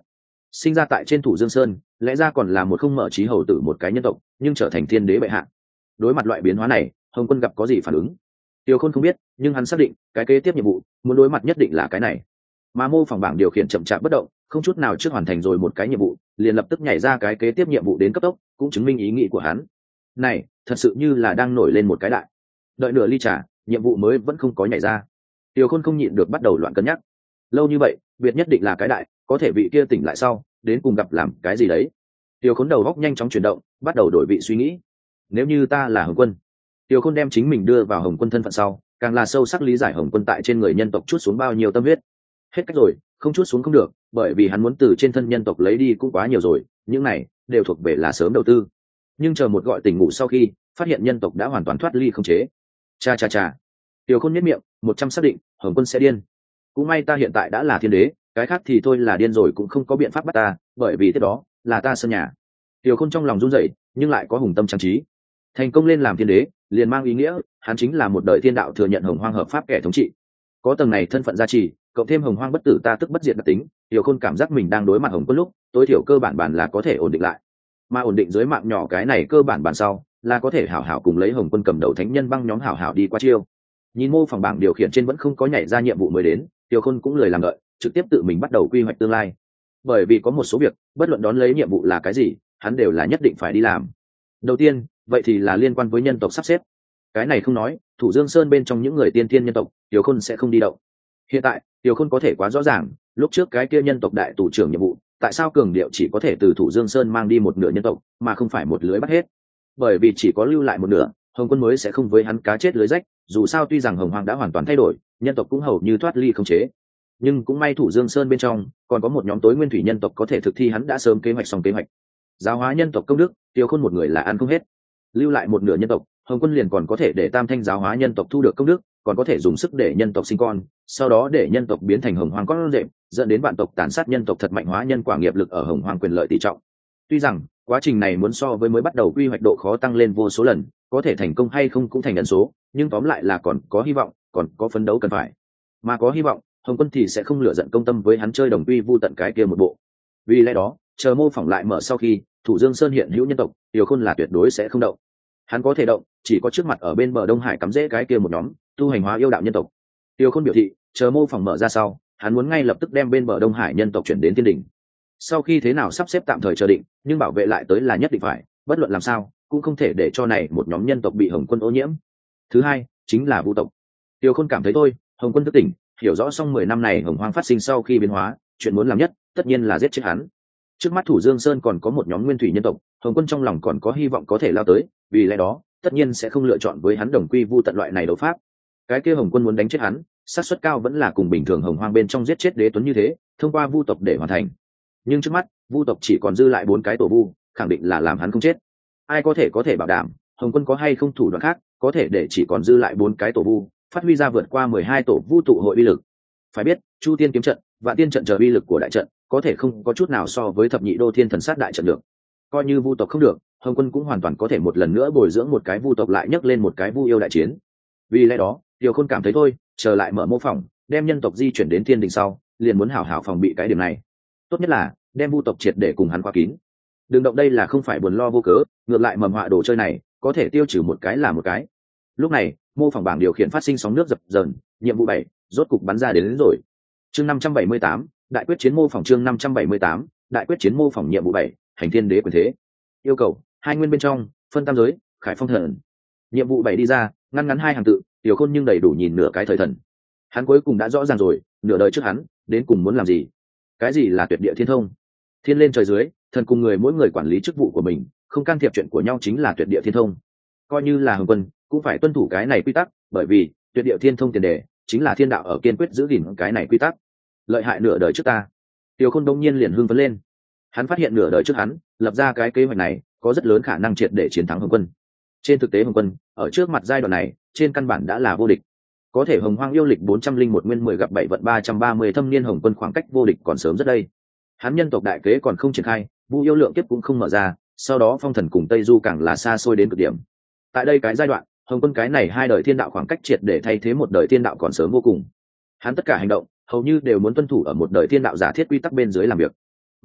S1: sinh ra tại trên Thủ Dương Sơn, lẽ ra còn là một không mở trí hầu tử một cái nhân tộc, nhưng trở thành thiên đế bệ hạ. Đối mặt loại biến hóa này, Hồng Quân gặp có gì phản ứng? Tiêu Khôn không biết, nhưng hắn xác định, cái kế tiếp nhiệm vụ, muốn đối mặt nhất định là cái này. Mà mô phỏng bảng điều khiển chậm chạp bất động, không chút nào trước hoàn thành rồi một cái nhiệm vụ, liền lập tức nhảy ra cái kế tiếp nhiệm vụ đến cấp tốc, cũng chứng minh ý nghĩ của hắn. Này, thật sự như là đang nổi lên một cái đại. Đợi nửa ly trà, nhiệm vụ mới vẫn không có nhảy ra. Tiêu Khôn không nhịn được bắt đầu loạn cân nhắc. Lâu như vậy, biệt nhất định là cái đại, có thể vị kia tỉnh lại sau, đến cùng gặp làm cái gì đấy. Tiêu Khôn đầu góc nhanh chóng chuyển động, bắt đầu đổi vị suy nghĩ. Nếu như ta là Hồng Quân, Tiêu Khôn đem chính mình đưa vào Hồng Quân thân phận sau, càng là sâu sắc lý giải Hồng Quân tại trên người nhân tộc chút xuống bao nhiêu tâm huyết. Hết cách rồi, không chút xuống không được, bởi vì hắn muốn từ trên thân nhân tộc lấy đi cũng quá nhiều rồi, những này đều thuộc về là sớm đầu tư. Nhưng chờ một gọi tỉnh ngủ sau khi phát hiện nhân tộc đã hoàn toàn thoát ly không chế. Cha cha cha. Tiêu Khôn nhếch miệng, một trăm xác định, Hồng Quân sẽ điên. Cũng may ta hiện tại đã là thiên đế, cái khác thì thôi là điên rồi cũng không có biện pháp bắt ta, bởi vì thế đó là ta sân nhà. Tiêu Khôn trong lòng run rẩy, nhưng lại có hùng tâm trang trí. Thành công lên làm thiên đế, liền mang ý nghĩa hắn chính là một đời thiên đạo thừa nhận Hồng Hoang hợp pháp kẻ thống trị. Có tầng này thân phận gia trì, cộng thêm Hồng Hoang bất tử ta tức bất diệt đặc tính, Tiêu Khôn cảm giác mình đang đối mặt Hồng Quân lúc, tối thiểu cơ bản bản là có thể ổn định lại. Mà ổn định dưới mạng nhỏ cái này cơ bản bản sau, là có thể hảo hảo cùng lấy Hồng Quân cầm đầu thánh nhân băng nhóm hảo hảo đi qua chiêu. Nhìn mô phỏng bảng điều khiển trên vẫn không có nhảy ra nhiệm vụ mới đến, Tiêu Khôn cũng lười làm đợi, trực tiếp tự mình bắt đầu quy hoạch tương lai. Bởi vì có một số việc, bất luận đón lấy nhiệm vụ là cái gì, hắn đều là nhất định phải đi làm. Đầu tiên, vậy thì là liên quan với nhân tộc sắp xếp. Cái này không nói, Thủ Dương Sơn bên trong những người tiên thiên nhân tộc, Tiêu Khôn sẽ không đi động. Hiện tại, Tiêu Khôn có thể quá rõ ràng, lúc trước cái kia nhân tộc đại tù trưởng nhiệm vụ, tại sao cường điệu chỉ có thể từ Thủ Dương Sơn mang đi một nửa nhân tộc, mà không phải một lưới bắt hết? Bởi vì chỉ có lưu lại một nửa, Hồng Quân mới sẽ không với hắn cá chết lưới rách, dù sao tuy rằng Hồng Hoang đã hoàn toàn thay đổi, nhân tộc cũng hầu như thoát ly không chế. Nhưng cũng may Thủ Dương Sơn bên trong còn có một nhóm tối nguyên thủy nhân tộc có thể thực thi hắn đã sớm kế hoạch xong kế hoạch. Giáo hóa nhân tộc công đức, Tiêu Khôn một người là ăn không hết. Lưu lại một nửa nhân tộc, Hồng Quân liền còn có thể để tam thanh giáo hóa nhân tộc thu được công đức, còn có thể dùng sức để nhân tộc sinh con, sau đó để nhân tộc biến thành Hồng Hoang con rệp, dẫn đến vạn tộc tàn sát nhân tộc thật mạnh hóa nhân quả nghiệp lực ở Hồng Hoang quyền lợi tỷ trọng. Tuy rằng quá trình này muốn so với mới bắt đầu quy hoạch độ khó tăng lên vô số lần, có thể thành công hay không cũng thành ẩn số, nhưng tóm lại là còn có hy vọng, còn có phấn đấu cần phải. Mà có hy vọng, Hồng Quân thì sẽ không lựa giận công tâm với hắn chơi đồng quy vu tận cái kia một bộ. Vì lẽ đó, chờ mô phỏng lại mở sau khi Thủ Dương Sơn hiện hữu nhân tộc, Tiêu Khôn là tuyệt đối sẽ không động. Hắn có thể động, chỉ có trước mặt ở bên bờ Đông Hải cắm rễ cái kia một nhóm tu hành hóa yêu đạo nhân tộc. Tiêu Khôn biểu thị, chờ mô phỏng mở ra sau, hắn muốn ngay lập tức đem bên bờ Đông Hải nhân tộc chuyển đến thiên đỉnh. Sau khi thế nào sắp xếp tạm thời chờ định, nhưng bảo vệ lại tới là nhất định phải, bất luận làm sao cũng không thể để cho này một nhóm nhân tộc bị Hồng Quân ô nhiễm. Thứ hai, chính là Vu tộc. Tiêu Khôn cảm thấy thôi, Hồng Quân thức tỉnh, hiểu rõ xong mười năm này Hồng Hoang phát sinh sau khi biến hóa, chuyện muốn làm nhất, tất nhiên là giết chết hắn. Trước mắt Thủ Dương Sơn còn có một nhóm nguyên thủy nhân tộc, Hồng Quân trong lòng còn có hy vọng có thể lao tới, vì lẽ đó, tất nhiên sẽ không lựa chọn với hắn đồng quy vu tận loại này đấu pháp. Cái kia Hồng Quân muốn đánh chết hắn, xác suất cao vẫn là cùng bình thường Hồng Hoang bên trong giết chết Đế Tuấn như thế, thông qua Vu tộc để hoàn thành. Nhưng trước mắt, Vu tộc chỉ còn dư lại bốn cái tổ vu, khẳng định là làm hắn không chết. Ai có thể có thể bảo đảm, Hồng Quân có hay không thủ đoạn khác, có thể để chỉ còn dư lại bốn cái tổ vu, phát huy ra vượt qua mười hai tổ vu tụ hội uy lực. Phải biết, Chu Tiên kiếm trận, Vạn Tiên trận chờ uy lực của đại trận, có thể không có chút nào so với thập nhị đô thiên thần sát đại trận được. Coi như Vu tộc không được, Hồng Quân cũng hoàn toàn có thể một lần nữa bồi dưỡng một cái Vu tộc lại nhấc lên một cái Vu yêu đại chiến. Vì lẽ đó, Tiêu Khôn cảm thấy thôi, chờ lại mở mô phỏng, đem nhân tộc di chuyển đến thiên đình sau, liền muốn hảo hảo phòng bị cái điểm này. Tốt nhất là đem Vu tộc triệt để cùng hắn khóa kín. Đừng động, đây là không phải buồn lo vô cớ, ngược lại mầm họa đồ chơi này, có thể tiêu trừ một cái là một cái. Lúc này, mô phỏng bảng điều khiển phát sinh sóng nước dập dờn, nhiệm vụ bảy rốt cục bắn ra đến, đến rồi. Chương năm trăm bảy mươi tám, đại quyết chiến mô phỏng chương năm trăm bảy mươi tám, đại quyết chiến mô phỏng nhiệm vụ bảy hành thiên đế quyền thế. Yêu cầu, hai nguyên bên trong, phân tam giới, khải phong thần. Nhiệm vụ bảy đi ra, ngắn ngắn hai hàng tự, Tiểu Khôn nhưng đầy đủ nhìn nửa cái thời thần. Hắn cuối cùng đã rõ ràng rồi, nửa đời trước hắn, đến cùng muốn làm gì. Cái gì là tuyệt địa thiên thông? Thiên lên trời dưới, thần cùng người mỗi người quản lý chức vụ của mình, không can thiệp chuyện của nhau chính là tuyệt địa thiên thông. Coi như là Hồng Quân, cũng phải tuân thủ cái này quy tắc, bởi vì tuyệt địa thiên thông tiền đề chính là thiên đạo ở kiên quyết giữ gìn cái này quy tắc. Lợi hại nửa đời trước ta. Tiêu Khôn đông nhiên liền hưng phấn lên. Hắn phát hiện nửa đời trước hắn lập ra cái kế hoạch này có rất lớn khả năng triệt để chiến thắng Hồng Quân. Trên thực tế Hồng Quân ở trước mặt giai đoạn này trên căn bản đã là vô địch. Có thể Hồng Hoang yêu lịch bốn trăm linh một nguyên mười gặp bảy vận ba trăm ba mươi thâm niên Hồng Quân khoảng cách vô địch còn sớm rất đây. Hắn nhân tộc đại kế còn không triển khai, Vu yêu lượng kiếp cũng không mở ra, sau đó Phong Thần cùng Tây Du càng là xa xôi đến cực điểm. Tại đây cái giai đoạn, Hồng Quân cái này hai đời thiên đạo khoảng cách triệt để thay thế một đời thiên đạo còn sớm vô cùng. Hắn tất cả hành động hầu như đều muốn tuân thủ ở một đời thiên đạo giả thiết quy tắc bên dưới làm việc.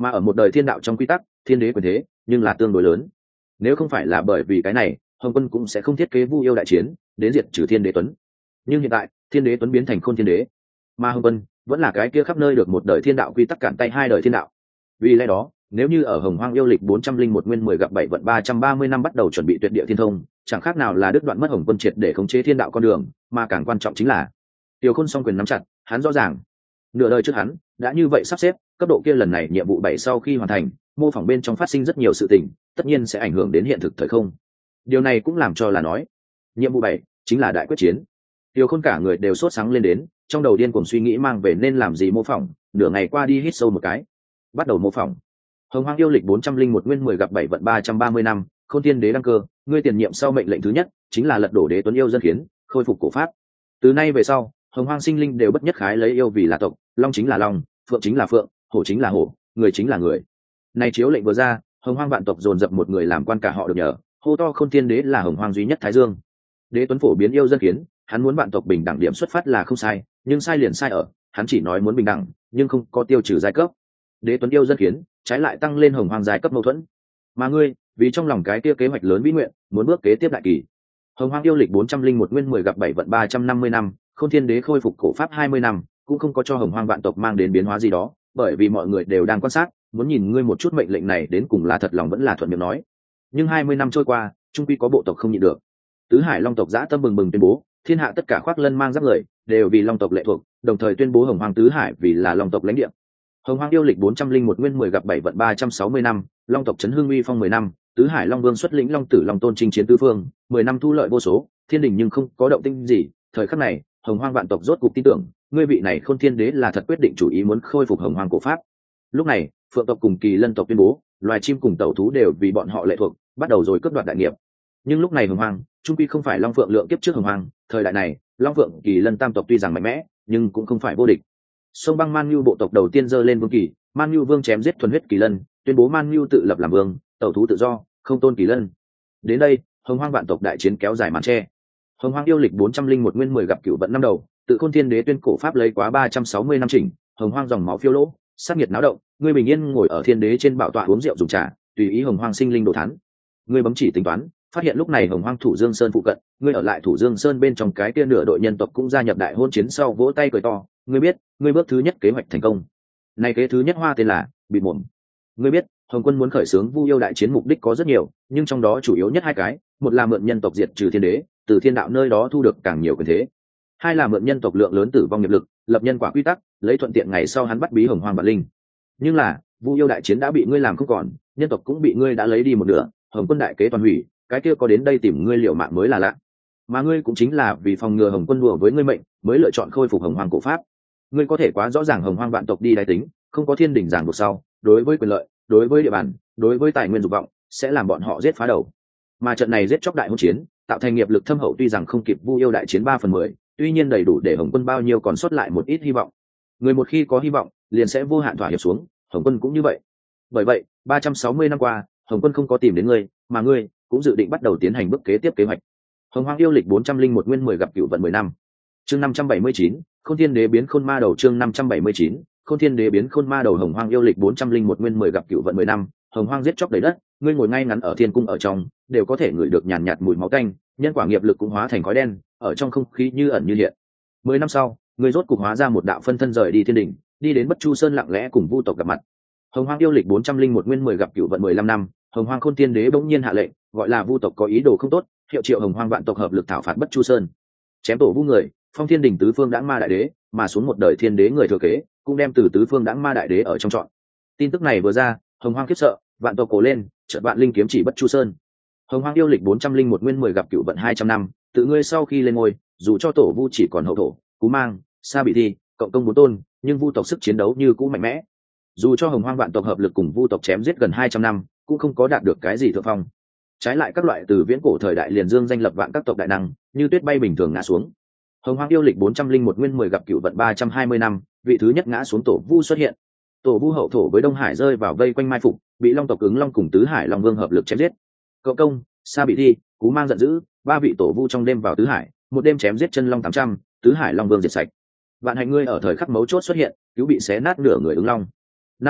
S1: mà ở một đời thiên đạo trong quy tắc, thiên đế quyền thế nhưng là tương đối lớn. Nếu không phải là bởi vì cái này, Hồng Quân cũng sẽ không thiết kế Vu yêu đại chiến đến diệt trừ Thiên Đế Tuấn. Nhưng hiện tại, Thiên Đế Tuấn biến thành Khôn Thiên Đế, mà Hồng Quân vẫn là cái kia khắp nơi được một đời thiên đạo quy tắc cản tay hai đời thiên đạo. Vì lẽ đó, nếu như ở Hồng Hoang yêu lịch bốn trăm linh một nguyên mười gặp bảy vận ba trăm ba mươi năm bắt đầu chuẩn bị tuyệt địa thiên thông, chẳng khác nào là đứt đoạn mất Hồng Quân triệt để khống chế thiên đạo con đường, mà càng quan trọng chính là Tiểu Khôn song quyền nắm chặt, hắn rõ ràng, nửa đời trước hắn đã như vậy sắp xếp, cấp độ kia lần này nhiệm vụ bảy sau khi hoàn thành, mô phỏng bên trong phát sinh rất nhiều sự tình, tất nhiên sẽ ảnh hưởng đến hiện thực thời không. Điều này cũng làm cho là nói, nhiệm vụ bảy chính là đại quyết chiến. Tiểu Khôn cả người đều sốt sáng lên đến, trong đầu điên cuồng suy nghĩ mang về nên làm gì mô phỏng, nửa ngày qua đi hít sâu một cái, bắt đầu mô phỏng. Hồng Hoang yêu lịch bốn trăm linh một nguyên mười gặp bảy vận ba trăm ba mươi năm, Khôn Thiên Đế đăng cơ, ngươi tiền nhiệm sau mệnh lệnh thứ nhất chính là lật đổ Đế Tuấn yêu dân khiến, khôi phục cổ pháp. Từ nay về sau, Hồng Hoang sinh linh đều bất nhất khái lấy yêu vì là tộc, long chính là long, phượng chính là phượng, hổ chính là hổ, người chính là người. Này chiếu lệnh vừa ra, Hồng Hoang vạn tộc dồn dập một người làm quan cả họ được nhờ, hô to Khôn Thiên Đế là Hồng Hoang duy nhất Thái Dương. Đế Tuấn phổ biến yêu dân khiến, hắn muốn vạn tộc bình đẳng điểm xuất phát là không sai, nhưng sai liền sai ở, hắn chỉ nói muốn bình đẳng, nhưng không có tiêu trừ giai cấp. Đế Tuấn yêu dân khiến, trái lại tăng lên Hồng Hoang giai cấp mâu thuẫn. Mà ngươi, vì trong lòng cái kia kế hoạch lớn vĩ nguyện, muốn bước kế tiếp đại kỳ. Hồng Hoang yêu lịch bốn trăm linh một nguyên mười gặp bảy vận ba trăm năm mươi năm, Khôn Thiên Đế khôi phục cổ pháp hai mươi năm, cũng không có cho Hồng Hoang vạn tộc mang đến biến hóa gì đó, bởi vì mọi người đều đang quan sát, muốn nhìn ngươi một chút mệnh lệnh này đến cùng là thật lòng vẫn là thuận miệng nói. Nhưng hai mươi năm trôi qua, trung quy có bộ tộc không nhịn được. Tứ Hải Long tộc dã tâm bừng bừng tuyên bố, thiên hạ tất cả khoác lân mang giáp người đều vì Long tộc lệ thuộc, đồng thời tuyên bố Hồng Hoang tứ hải vì là Long tộc lãnh địa. Hồng Hoang yêu lịch bốn trăm linh một nguyên mười gặp bảy vận ba trăm sáu mươi năm, Long tộc chấn hưng uy phong mười năm, tứ hải Long Vương xuất lĩnh Long tử Long tôn chinh chiến tứ phương, mười năm thu lợi vô số, thiên đình nhưng không có động tĩnh gì. Thời khắc này, Hồng Hoang vạn tộc rốt cục tin tưởng, ngươi vị này Khôn Thiên Đế là thật quyết định chủ ý muốn khôi phục Hồng Hoang cổ pháp. Lúc này, Phượng tộc cùng Kỳ Lân tộc tuyên bố, loài chim cùng tẩu thú đều vì bọn họ lệ thuộc, bắt đầu rồi cướp đoạt đại nghiệp. Nhưng lúc này Hồng Hoang, trung quy không phải Long Phượng lượng kiếp trước Hồng Hoang, thời đại này, Long Phượng Kỳ Lân tam tộc tuy rằng mạnh mẽ, nhưng cũng không phải vô địch. Sông Băng Man Nhu bộ tộc đầu tiên giơ lên vương kỳ, Man Nhu vương chém giết thuần huyết Kỳ Lân, tuyên bố Man Nhu tự lập làm vương, tẩu thú tự do, không tôn Kỳ Lân. Đến đây, Hồng Hoang vạn tộc đại chiến kéo dài màn che. Hồng Hoang yêu lịch bốn trăm linh một nguyên mười gặp cửu vận năm đầu, tự Khôn Thiên Đế tuyên cổ pháp lấy quá ba trăm sáu mươi năm chỉnh, Hồng Hoang dòng máu phiêu lỗ, sát nhiệt náo động, ngươi bình yên ngồi ở Thiên Đế trên bảo tọa uống rượu dùng trà, tùy ý Hồng Hoang sinh linh đồ thán. Ngươi bấm chỉ tính toán, phát hiện lúc này Hồng Hoang Thủ Dương Sơn phụ cận, ngươi ở lại Thủ Dương Sơn bên trong cái kia nửa đội nhân tộc cũng gia nhập đại hôn chiến sau vỗ tay cười to, ngươi biết, ngươi bước thứ nhất kế hoạch thành công. Này kế thứ nhất hoa tên là bịt mồm. Ngươi biết, Hồng Quân muốn khởi xướng Vu yêu đại chiến mục đích có rất nhiều, nhưng trong đó chủ yếu nhất hai cái, một là mượn nhân tộc diệt trừ Thiên Đế, từ thiên đạo nơi đó thu được càng nhiều quyền thế. Hai là mượn nhân tộc lượng lớn tử vong nghiệp lực, lập nhân quả quy tắc, lấy thuận tiện ngày sau hắn bắt bí Hồng Hoang vạn linh. Nhưng là, Vu yêu đại chiến đã bị ngươi làm không còn, nhân tộc cũng bị ngươi đã lấy đi một nửa, Hồng Quân đại kế toàn hủy, cái kia có đến đây tìm ngươi liều mạng mới là lạ. Mà ngươi cũng chính là vì phòng ngừa Hồng Quân đùa với ngươi mệnh, mới lựa chọn khôi phục Hồng Hoang cổ pháp. Ngươi có thể quá rõ ràng Hồng Hoang vạn tộc đi đáy tính, không có thiên đỉnh giảng buộc sau, đối với quyền lợi, đối với địa bàn, đối với tài nguyên dục vọng, sẽ làm bọn họ giết phá đầu. Mà trận này giết chóc đại hôn chiến, tạo thành nghiệp lực thâm hậu tuy rằng không kịp Vu yêu đại chiến ba phần mười, tuy nhiên đầy đủ để Hồng Quân bao nhiêu còn sót lại một ít hy vọng. Người một khi có hy vọng, liền sẽ vô hạn thỏa hiệp xuống, Hồng Quân cũng như vậy. Bởi vậy, ba trăm sáu mươi năm qua, Hồng Quân không có tìm đến ngươi, mà ngươi cũng dự định bắt đầu tiến hành bước kế tiếp kế hoạch. Hồng Hoang yêu lịch bốn trăm linh một nguyên mười gặp cửu vận mười năm. Chương năm trăm bảy mươi chín, Khôn Thiên Đế biến khôn ma đầu chương năm trăm bảy mươi chín, Khôn Thiên Đế biến khôn ma đầu Hồng Hoang yêu lịch bốn trăm linh một nguyên mười gặp cửu vận mười năm, Hồng Hoang giết chóc đầy đất, ngươi ngồi ngay ngắn ở thiên cung ở trong, đều có thể ngửi được nhàn nhạt mùi máu tanh, nhân quả nghiệp lực cũng hóa thành khói đen, ở trong không khí như ẩn như hiện. Mười năm sau, ngươi rốt cục hóa ra một đạo phân thân rời đi thiên đỉnh, đi đến Bất Chu Sơn lặng lẽ cùng Vu tộc gặp mặt. Hồng Hoang yêu lịch bốn trăm linh một nguyên mười gặp cửu vận mười lăm năm, Hồng Hoang Khôn Thiên Đế bỗng nhiên hạ lệnh, gọi là Vu tộc có ý đồ không tốt, hiệu triệu Hồng Hoang vạn tộc hợp lực thảo phạt Bất Chu Sơn, chém tổ Vu người, phong thiên đỉnh tứ phương đãng ma đại đế, mà xuống một đời thiên đế người thừa kế, cũng đem từ tứ phương đãng ma đại đế ở trong chọn. Tin tức này vừa ra, Hồng Hoang khiếp sợ, vạn tộc cổ lên, chợt vạn linh kiếm chỉ Bất Chu Sơn. Hồng Hoang yêu lịch bốn trăm linh một nguyên mười gặp cửu vận hai trăm năm, tự ngươi sau khi lên ngôi, dù cho tổ Vu chỉ còn hậu thổ, Cú Mang, Sa Bị Thi, cộng công bốn tôn, nhưng Vu tộc sức chiến đấu như cũ mạnh mẽ. Dù cho Hồng Hoang vạn tộc hợp lực cùng Vu tộc chém giết gần hai trăm năm, cũng không có đạt được cái gì thượng phong. Trái lại các loại từ viễn cổ thời đại liền dương danh lập vạn các tộc đại năng, như tuyết bay bình thường ngã xuống. Hồng Hoang yêu lịch bốn trăm linh một nguyên mười gặp cửu vận ba trăm hai mươi năm, vị thứ nhất ngã xuống tổ Vu xuất hiện. Tổ Vu hậu thổ với Đông Hải rơi vào vây quanh mai phục, bị Long tộc ứng Long cùng tứ hải Long Vương hợp lực chém giết. Cậu công, Sa Bị Thi, Cú Mang giận dữ, ba vị tổ Vu trong đêm vào tứ hải, một đêm chém giết chân Long tám trăm, tứ hải Long Vương diệt sạch. Vạn Hạnh ngươi ở thời khắc mấu chốt xuất hiện, cứu bị xé nát nửa người ứng Long. Năm sau,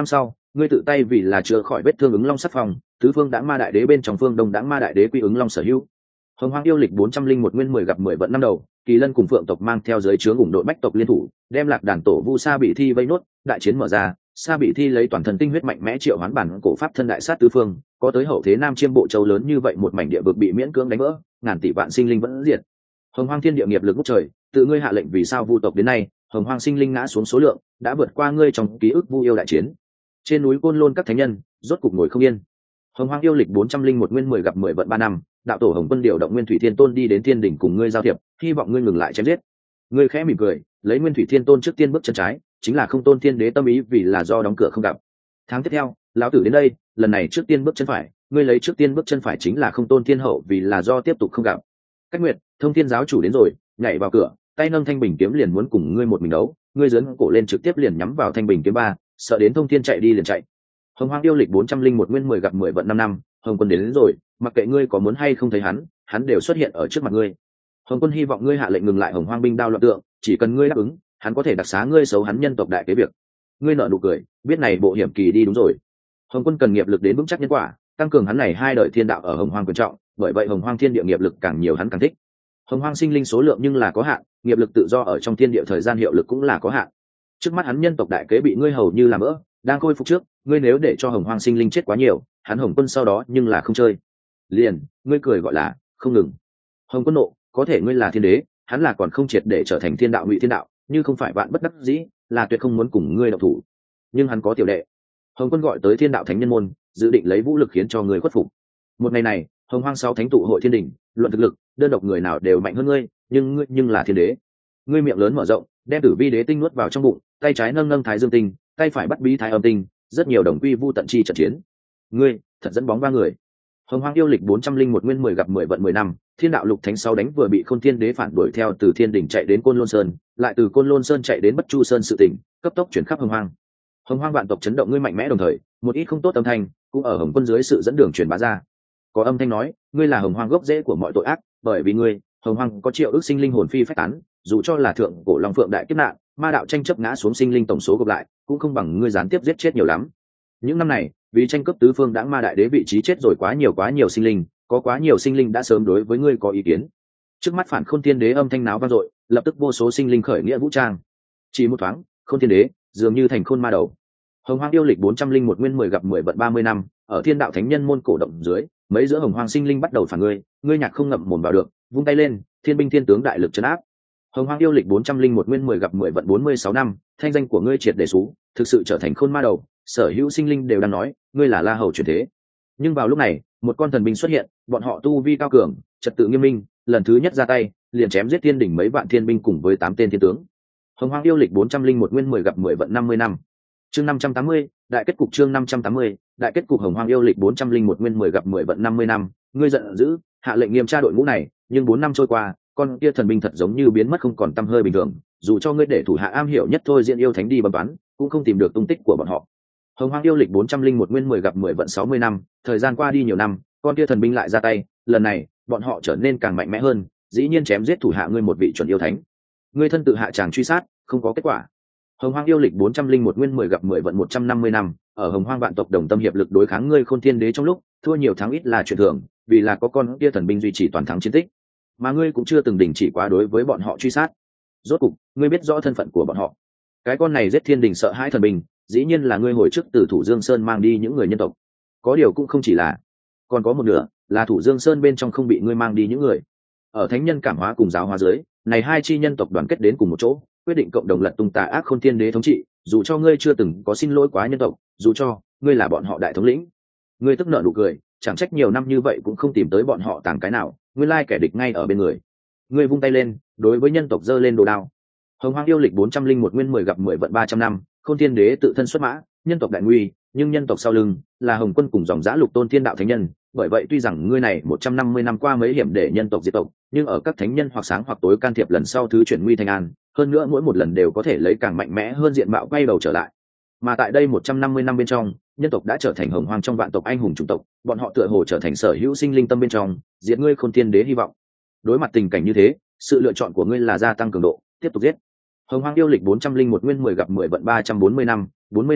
S1: ngươi tự tay vì là chữa khỏi vết thương ứng long sắc phòng, tứ phương đãng ma đại đế bên trong phương đông đãng ma đại đế quy ứng long sở hữu. Hồng Hoang yêu lịch bốn trăm linh một nguyên mười gặp mười vận năm đầu, Kỳ Lân cùng Phượng tộc mang theo giới chướng ủng đội bách tộc liên thủ, đem Lạc Đàn tổ Vu Sa Bị Thi vây nốt, đại chiến mở ra, Sa Bị Thi lấy toàn thân tinh huyết mạnh mẽ triệu hoán bản cổ pháp thân đại sát tứ phương, có tới hậu thế Nam Chiêm Bộ Châu lớn như vậy một mảnh địa vực bị miễn cưỡng đánh vỡ, ngàn tỷ vạn sinh linh vẫn diệt. Hồng Hoang thiên địa nghiệp lực ngút trời, tự ngươi hạ lệnh vì sao Vu tộc đến nay, Hồng Hoang sinh linh ngã xuống số lượng, đã vượt qua ngươi trong ký ức Vu yêu đại chiến. Trên núi Côn Lôn các thánh nhân, rốt cục ngồi không yên. Hồng Hoang yêu lịch bốn trăm linh một nguyên mười gặp mười vận ba năm, đạo tổ Hồng Quân điều động Nguyên Thủy Thiên Tôn đi đến thiên đỉnh cùng ngươi giao thiệp, hy vọng ngươi ngừng lại chém giết. Ngươi khẽ mỉm cười, lấy Nguyên Thủy Thiên Tôn trước tiên bước chân trái, chính là Không Tôn Thiên Đế tâm ý vì là do đóng cửa không gặp. Tháng tiếp theo, lão tử đến đây, lần này trước tiên bước chân phải, ngươi lấy trước tiên bước chân phải chính là Không Tôn Thiên Hậu vì là do tiếp tục không gặp. Cách Nguyệt, Thông Thiên giáo chủ đến rồi, nhảy vào cửa, tay nâng thanh bình kiếm liền muốn cùng ngươi một mình đấu, ngươi giớn cổ lên trực tiếp liền nhắm vào thanh bình kiếm ba, sợ đến Thông Thiên chạy đi liền chạy. Hồng Hoang yêu lịch bốn trăm linh một nguyên mười gặp mười vận năm năm, Hồng Quân đến, đến rồi, mặc kệ ngươi có muốn hay không thấy hắn, hắn đều xuất hiện ở trước mặt ngươi. Hồng Quân hy vọng ngươi hạ lệnh ngừng lại Hồng Hoang binh đao loạn tượng, chỉ cần ngươi đáp ứng, hắn có thể đặc xá ngươi xấu hắn nhân tộc đại kế việc. Ngươi nở nụ cười, biết này bộ hiểm kỳ đi đúng rồi. Hồng Quân cần nghiệp lực đến vững chắc nhân quả, tăng cường hắn này hai đời thiên đạo ở Hồng Hoang quan trọng, bởi vậy Hồng Hoang thiên địa nghiệp lực càng nhiều hắn càng thích. Hồng Hoang sinh linh số lượng nhưng là có hạn, nghiệp lực tự do ở trong thiên địa thời gian hiệu lực cũng là có hạn. Trước mắt hắn nhân tộc đại kế bị ngươi hầu như làm vỡ, đang khôi phục trước, ngươi nếu để cho Hồng Hoang sinh linh chết quá nhiều, hắn Hồng Quân sau đó nhưng là không chơi. Liền, ngươi cười gọi là không ngừng. Hồng Quân nộ, có thể ngươi là thiên đế, hắn là còn không triệt để trở thành thiên đạo ngụy thiên đạo, như không phải bạn bất đắc dĩ, là tuyệt không muốn cùng ngươi động thủ. Nhưng hắn có tiểu đệ. Hồng Quân gọi tới thiên đạo thánh nhân môn, dự định lấy vũ lực khiến cho người khuất phục. Một ngày này, Hồng Hoang sáu thánh tụ hội thiên đình, luận thực lực, đơn độc người nào đều mạnh hơn ngươi, nhưng ngươi nhưng là thiên đế. Ngươi miệng lớn mở rộng, đem Tử Vi đế tinh nuốt vào trong bụng, tay trái nâng nâng Thái Dương tinh, tay phải bắt bí Thái Âm tinh, rất nhiều đồng quy vu tận chi trận chiến. Ngươi, thật dẫn bóng ba người. Hồng Hoang yêu lịch bốn trăm linh một nguyên mười gặp mười vận mười năm, Thiên đạo lục thánh sáu đánh vừa bị Khôn Thiên đế phản đuổi theo từ Thiên đỉnh chạy đến Côn Lôn Sơn, lại từ Côn Lôn Sơn chạy đến Bất Chu Sơn sự tỉnh, cấp tốc chuyển khắp Hồng Hoang. Hồng Hoang vạn tộc chấn động ngươi mạnh mẽ đồng thời, một ít không tốt âm thanh cũng ở Hồng Quân dưới sự dẫn đường truyền bá ra. Có âm thanh nói, ngươi là Hồng Hoang gốc rễ của mọi tội ác, bởi vì ngươi, Hồng Hoang có triệu ước sinh linh hồn phi phách tán, dù cho là thượng cổ long phượng đại kiếp nạn, ma đạo tranh chấp ngã xuống sinh linh tổng số gộp lại, cũng không bằng ngươi gián tiếp giết chết nhiều lắm. Những năm này, vì tranh cướp tứ phương đãng ma đại đế vị trí chết rồi quá nhiều quá nhiều sinh linh, có quá nhiều sinh linh đã sớm đối với ngươi có ý kiến. Trước mắt phản Khôn Thiên đế âm thanh náo vang dội, lập tức vô số sinh linh khởi nghĩa vũ trang. Chỉ một thoáng, Khôn Thiên đế dường như thành khôn ma đầu. Hồng Hoang yêu lịch bốn trăm linh một nguyên mười gặp mười vận ba mươi năm, ở thiên đạo thánh nhân môn cổ động dưới, mấy giữa Hồng Hoang sinh linh bắt đầu phản ngươi, ngươi nhạc không ngậm mồm vào được, vung tay lên, thiên binh thiên tướng đại lực trấn áp. Hồng Hoang yêu lịch bốn trăm linh một nguyên mười gặp mười vận bốn mươi sáu năm, thanh danh của ngươi triệt để xú, thực sự trở thành khôn ma đầu, sở hữu sinh linh đều đang nói, ngươi là La Hầu chuyển thế. Nhưng vào lúc này, một con thần binh xuất hiện, bọn họ tu vi cao cường, trật tự nghiêm minh, lần thứ nhất ra tay, liền chém giết thiên đỉnh mấy vạn thiên binh cùng với tám tên thiên tướng. Hồng Hoang yêu lịch bốn trăm linh một nguyên mười gặp mười vận năm mươi năm. Chương năm trăm tám mươi, đại kết cục chương năm trăm tám mươi, đại kết cục Hồng Hoang yêu lịch bốn trăm linh một nguyên mười gặp mười vận năm mươi năm, ngươi giận dữ, hạ lệnh nghiêm tra đội ngũ này, nhưng bốn năm trôi qua, con kia thần binh thật giống như biến mất không còn tăm hơi bình thường, dù cho ngươi để thủ hạ am hiểu nhất thôi diễn yêu thánh đi bấm toán, cũng không tìm được tung tích của bọn họ. Hồng Hoang yêu lịch bốn trăm linh một nguyên mười gặp mười vận sáu mươi năm, thời gian qua đi nhiều năm, con kia thần binh lại ra tay, lần này, bọn họ trở nên càng mạnh mẽ hơn, dĩ nhiên chém giết thủ hạ ngươi một vị chuẩn yêu thánh. Ngươi thân tự hạ tràng truy sát, không có kết quả. Hồng Hoang yêu lịch bốn trăm linh một nguyên mười gặp mười vận một trăm năm mươi năm, ở Hồng Hoang vạn tộc đồng tâm hiệp lực đối kháng ngươi Khôn Thiên đế trong lúc, thua nhiều thắng ít là chuyện thường, vì là có con kia thần binh duy trì toàn thắng chiến tích, mà ngươi cũng chưa từng đình chỉ quá đối với bọn họ truy sát. Rốt cục, ngươi biết rõ thân phận của bọn họ. Cái con này giết thiên đình sợ hãi thần binh, dĩ nhiên là ngươi hồi trước từ Thủ Dương Sơn mang đi những người nhân tộc. Có điều cũng không chỉ là, còn có một nửa là Thủ Dương Sơn bên trong không bị ngươi mang đi những người. Ở thánh nhân cảm hóa cùng giáo hóa dưới, này hai chi nhân tộc đoàn kết đến cùng một chỗ, quyết định cộng đồng lật tung tà ác Khôn Thiên đế thống trị, dù cho ngươi chưa từng có xin lỗi quá nhân tộc, dù cho ngươi là bọn họ đại thống lĩnh. Ngươi tức nợ nụ cười, chẳng trách nhiều năm như vậy cũng không tìm tới bọn họ tàng cái nào, ngươi lai kẻ địch ngay ở bên người. Ngươi vung tay lên, đối với nhân tộc giơ lên đồ đao. Hồng Hoang yêu lịch bốn trăm linh một nguyên mười gặp mười vận ba trăm năm, Khôn Thiên đế tự thân xuất mã, nhân tộc đại nguy, nhưng nhân tộc sau lưng là Hồng Quân cùng dòng dã lục tôn thiên đạo thánh nhân, bởi vậy tuy rằng ngươi này một trăm năm mươi năm qua mấy hiểm để nhân tộc diệt tộc, nhưng ở các thánh nhân hoặc sáng hoặc tối can thiệp lần sau thứ chuyển nguy thành an, hơn nữa mỗi một lần đều có thể lấy càng mạnh mẽ hơn diện mạo quay đầu trở lại. Mà tại đây một trăm năm mươi năm bên trong, nhân tộc đã trở thành Hồng Hoang trong vạn tộc anh hùng chủng tộc, bọn họ tựa hồ trở thành sở hữu sinh linh tâm bên trong, diệt ngươi Khôn Thiên đế hy vọng. Đối mặt tình cảnh như thế, sự lựa chọn của ngươi là gia tăng cường độ, tiếp tục giết. Hồng Hoang yêu lịch bốn trăm linh một nguyên mười gặp mười vận ba trăm bốn mươi năm, bốn mươi năm,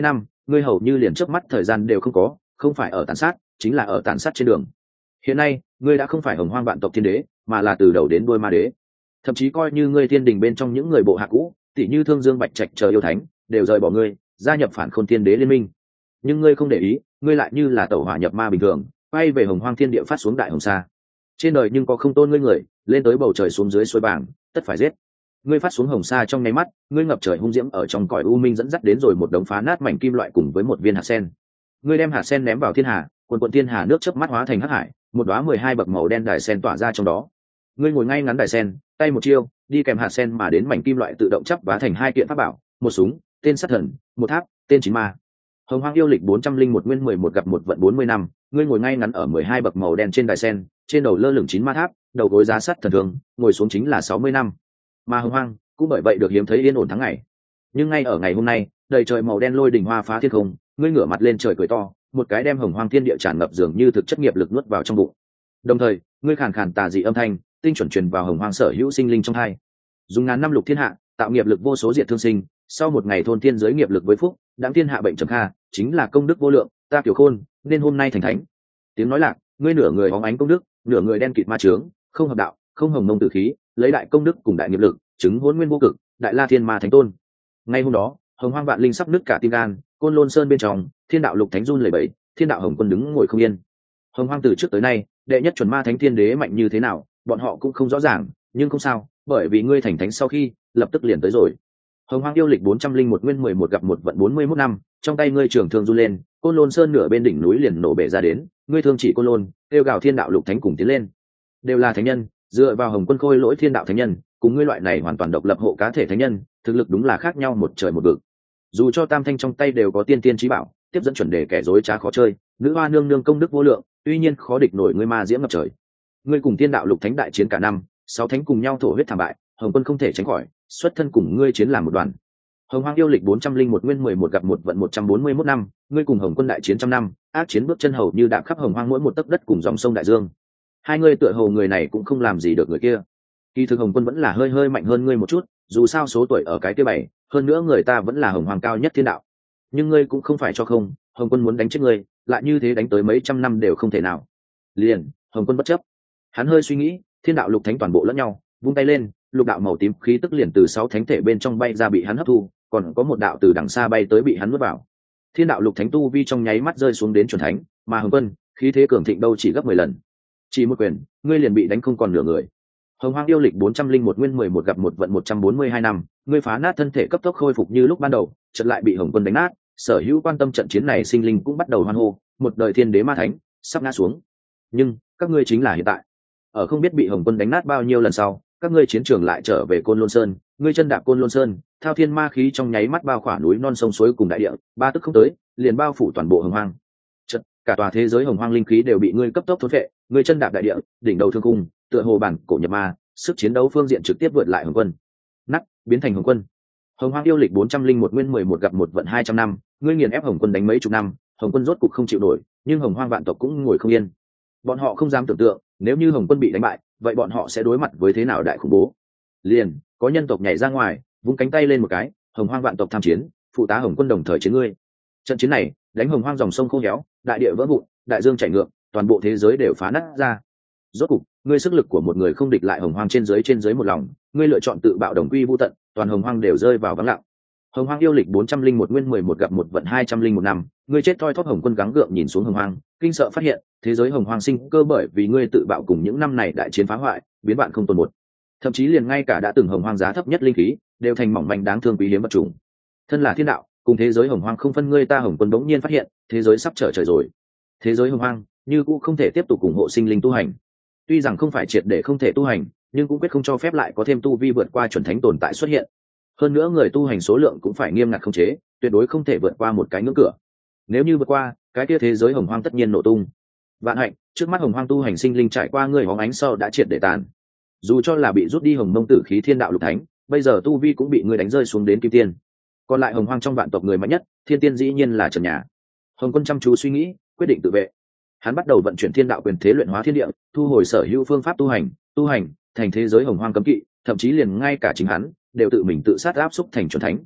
S1: ngươi hầu như liền chớp mắt thời gian đều không có, không phải ở tàn sát chính là ở tàn sát trên đường. Hiện nay ngươi đã không phải hồng hoang vạn tộc thiên đế, mà là từ đầu đến đuôi ma đế. Thậm chí coi như ngươi thiên đình bên trong những người bộ hạ cũ, tỉ như Thương Dương Bạch Trạch chờ yêu thánh, đều rời bỏ ngươi, gia nhập phản khôn thiên đế liên minh. Nhưng ngươi không để ý, ngươi lại như là tẩu hỏa nhập ma bình thường, quay về hồng hoang thiên địa phát xuống đại hồng sa. Trên đời nhưng có không tôn ngươi người, lên tới bầu trời xuống dưới suối bảng, tất phải giết. Ngươi phát xuống hồng sa trong nháy mắt, ngươi ngập trời hung diễm ở trong cõi u minh dẫn dắt đến rồi một đống phá nát mảnh kim loại cùng với một viên hạt sen. Ngươi đem hạt sen ném vào thiên hà, quần quần thiên hà nước chớp mắt hóa thành hắc hải, một đóa mười hai bậc màu đen đài sen tỏa ra trong đó. Ngươi ngồi ngay ngắn đài sen, tay một chiêu, đi kèm hạt sen mà đến mảnh kim loại tự động chắp vá thành hai kiện pháp bảo, một súng, tên sát thần, một tháp, tên chín ma. Hồng Hoang yêu lịch bốn trăm linh một nguyên mười một gặp một vận bốn mươi năm, ngươi ngồi ngay ngắn ở mười hai bậc màu đen trên đài sen, trên đầu lơ lửng chín ma tháp, đầu gối giá sắt thần thường, ngồi xuống chính là sáu mươi năm. Mà Hồng Hoang cũng bởi vậy được hiếm thấy yên ổn tháng ngày. Nhưng ngay ở ngày hôm nay, đầy trời màu đen lôi đỉnh hoa phá thiên không, ngươi ngửa mặt lên trời cười to, một cái đem Hồng Hoang thiên địa tràn ngập dường như thực chất nghiệp lực nuốt vào trong bụng. Đồng thời, ngươi khàn khàn tà dị âm thanh, tinh chuẩn truyền vào Hồng Hoang sở hữu sinh linh trong hai. Dùng ngàn năm lục thiên hạ, tạo nghiệp lực vô số diệt thương sinh, sau một ngày thôn thiên giới nghiệp lực với phúc, đặng thiên hạ bệnh trầm kha, chính là công đức vô lượng, ta Kiều Khôn, nên hôm nay thành thánh. Tiếng nói lạc, ngươi nửa người hóng ánh công đức, nửa người đen kịt ma chướng, không hợp đạo, không hồng mông tử khí, lấy đại công đức cùng đại nghiệp lực, chứng hỗn nguyên vô cực, đại la thiên ma thánh tôn. Ngay hôm đó, Hồng Hoang vạn linh sắp nứt cả tim gan, Côn Lôn Sơn bên trong, thiên đạo lục thánh run lẩy bẩy, thiên đạo hồng quân đứng ngồi không yên. Hồng Hoang từ trước tới nay, đệ nhất chuẩn ma thánh thiên đế mạnh như thế nào, bọn họ cũng không rõ ràng, nhưng không sao, bởi vì ngươi thành thánh sau khi, lập tức liền tới rồi. Hồng Hoang yêu lịch bốn trăm linh một nguyên mười một gặp một vận bốn mươi mốt năm, trong tay ngươi trường thương run lên, Côn Lôn Sơn nửa bên đỉnh núi liền nổ bể ra đến, ngươi thương chỉ Côn Lôn, kêu gào thiên đạo lục thánh cùng tiến lên. Đều là thánh nhân, dựa vào Hồng Quân khôi lỗi thiên đạo thánh nhân, cùng ngươi loại này hoàn toàn độc lập hộ cá thể thánh nhân, thực lực đúng là khác nhau một trời một vực. Dù cho tam thanh trong tay đều có tiên tiên chí bảo, tiếp dẫn chuẩn đề kẻ dối trá khó chơi, nữ hoa nương nương công đức vô lượng, tuy nhiên khó địch nổi ngươi ma diễm ngập trời. Ngươi cùng thiên đạo lục thánh đại chiến cả năm, sáu thánh cùng nhau thổ huyết thảm bại, Hồng Quân không thể tránh khỏi, xuất thân cùng ngươi chiến làm một đoàn. Hồng Hoang yêu lịch bốn trăm linh một nguyên mười một gặp một vận một trăm bốn mươi mốt năm, ngươi cùng Hồng Quân đại chiến trăm năm, ác chiến bước chân hầu như đạp khắp Hồng Hoang mỗi một tấc đất cùng dòng sông đại dương. Hai ngươi tựa hồ người này cũng không làm gì được người kia. Kỳ thực Hồng Quân vẫn là hơi hơi mạnh hơn ngươi một chút, dù sao số tuổi ở cái kia bảy, hơn nữa người ta vẫn là Hồng Hoàng cao nhất thiên đạo. Nhưng ngươi cũng không phải cho không, Hồng Quân muốn đánh chết ngươi, lại như thế đánh tới mấy trăm năm đều không thể nào. Liền, Hồng Quân bất chấp. Hắn hơi suy nghĩ, thiên đạo lục thánh toàn bộ lẫn nhau, vung tay lên, lục đạo màu tím khí tức liền từ sáu thánh thể bên trong bay ra bị hắn hấp thu, còn có một đạo từ đằng xa bay tới bị hắn nuốt vào. Thiên đạo lục thánh tu vi trong nháy mắt rơi xuống đến chuẩn thánh, mà Hồng Quân, khí thế cường thịnh đâu chỉ gấp mười lần. Chỉ một quyền, ngươi liền bị đánh không còn nửa người. Hồng Hoang yêu lịch bốn trăm linh một nguyên mười một gặp một vận một trăm bốn mươi hai năm, ngươi phá nát thân thể cấp tốc khôi phục như lúc ban đầu, chợt lại bị Hồng Quân đánh nát, sở hữu quan tâm trận chiến này sinh linh cũng bắt đầu hoan hô, một đời thiên đế ma thánh sắp ngã xuống. Nhưng các ngươi chính là hiện tại. Ở không biết bị Hồng Quân đánh nát bao nhiêu lần sau, các ngươi chiến trường lại trở về Côn Lôn Sơn, ngươi chân đạp Côn Lôn Sơn, thao thiên ma khí trong nháy mắt bao khỏa núi non sông suối cùng đại địa, ba tức không tới, liền bao phủ toàn bộ Hồng Hoang. Chợt, cả tòa thế giới Hồng Hoang linh khí đều bị ngươi cấp tốc thôn phệ, ngươi chân đạp đại địa, đỉnh đầu thương cung, tựa hồ bản cổ nhập ma, sức chiến đấu phương diện trực tiếp vượt lại Hồng Quân. Nắc, biến thành Hồng Quân. Hồng Hoang yêu lịch bốn trăm linh một nguyên mười một gặp một vận hai trăm năm, ngươi nghiền ép Hồng Quân đánh mấy chục năm, Hồng Quân rốt cục không chịu nổi, nhưng Hồng Hoang vạn tộc cũng ngồi không yên. Bọn họ không dám tưởng tượng, nếu như Hồng Quân bị đánh bại, vậy bọn họ sẽ đối mặt với thế nào đại khủng bố. Liền, có nhân tộc nhảy ra ngoài, vung cánh tay lên một cái, Hồng Hoang vạn tộc tham chiến, phụ tá Hồng Quân đồng thời chiến ngươi. Trận chiến này, đánh Hồng Hoang dòng sông khô héo, đại địa vỡ vụn, đại dương chảy ngược, toàn bộ thế giới đều phá nát ra. Rốt cục, ngươi sức lực của một người không địch lại Hồng Hoang trên dưới trên dưới một lòng, ngươi lựa chọn tự bạo đồng quy vu tận, toàn Hồng Hoang đều rơi vào vắng lặng. Hồng Hoang yêu lịch bốn trăm linh một nguyên mười một gặp một vận hai trăm linh một năm, ngươi chết thoi thóp Hồng Quân gắng gượng nhìn xuống Hồng Hoang, kinh sợ phát hiện, thế giới Hồng Hoang sinh cơ bởi vì ngươi tự bạo cùng những năm này đại chiến phá hoại, biến bạn không tồn một. Thậm chí liền ngay cả đã từng Hồng Hoang giá thấp nhất linh khí, đều thành mỏng manh đáng thương quý hiếm vật chủng. Thân là thiên đạo, cùng thế giới Hồng Hoang không phân ngươi ta, Hồng Quân bỗng nhiên phát hiện, thế giới sắp trở trời rồi. Thế giới Hồng Hoang, như cũng không thể tiếp tục ủng hộ sinh linh tu hành. Tuy rằng không phải triệt để không thể tu hành, nhưng cũng quyết không cho phép lại có thêm tu vi vượt qua chuẩn thánh tồn tại xuất hiện. Hơn nữa người tu hành số lượng cũng phải nghiêm ngặt khống chế, tuyệt đối không thể vượt qua một cái ngưỡng cửa. Nếu như vượt qua, cái kia thế giới Hồng Hoang tất nhiên nổ tung. Vạn hạnh, trước mắt Hồng Hoang tu hành sinh linh trải qua người hóng ánh sau đã triệt để tàn. Dù cho là bị rút đi Hồng Mông tử khí thiên đạo lục thánh, bây giờ tu vi cũng bị người đánh rơi xuống đến kim tiên. Còn lại Hồng Hoang trong vạn tộc người mạnh nhất, thiên tiên dĩ nhiên là Trần Nhà. Hồng Quân chăm chú suy nghĩ, quyết định tự vệ. Hắn bắt đầu vận chuyển thiên đạo quyền thế luyện hóa thiên địa, thu hồi sở hữu phương pháp tu hành, tu hành thành thế giới Hồng Hoang cấm kỵ, thậm chí liền ngay cả chính hắn đều tự mình tự sát áp xúc thành chuẩn thánh.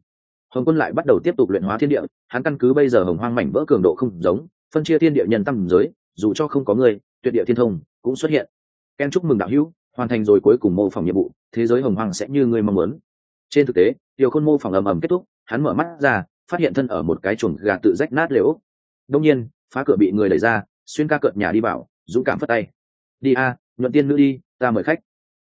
S1: Hồng Quân lại bắt đầu tiếp tục luyện hóa thiên địa, hắn căn cứ bây giờ hồng hoang mảnh vỡ cường độ không giống, phân chia thiên địa nhân tâm giới, dù cho không có người, tuyệt địa thiên thông cũng xuất hiện. Ken chúc mừng đạo hữu, hoàn thành rồi cuối cùng mô phỏng nhiệm vụ, thế giới hồng hoang sẽ như ngươi mong muốn. Trên thực tế, Tiểu Khôn mô phỏng ầm ầm kết thúc, hắn mở mắt ra, phát hiện thân ở một cái chuồng gà tự rách nát lều. Đông nhiên, phá cửa bị người đẩy ra, xuyên ca cợt nhà đi bảo, dũng cảm phất tay. Đi a, nhuận tiên nữ đi, ta mời khách.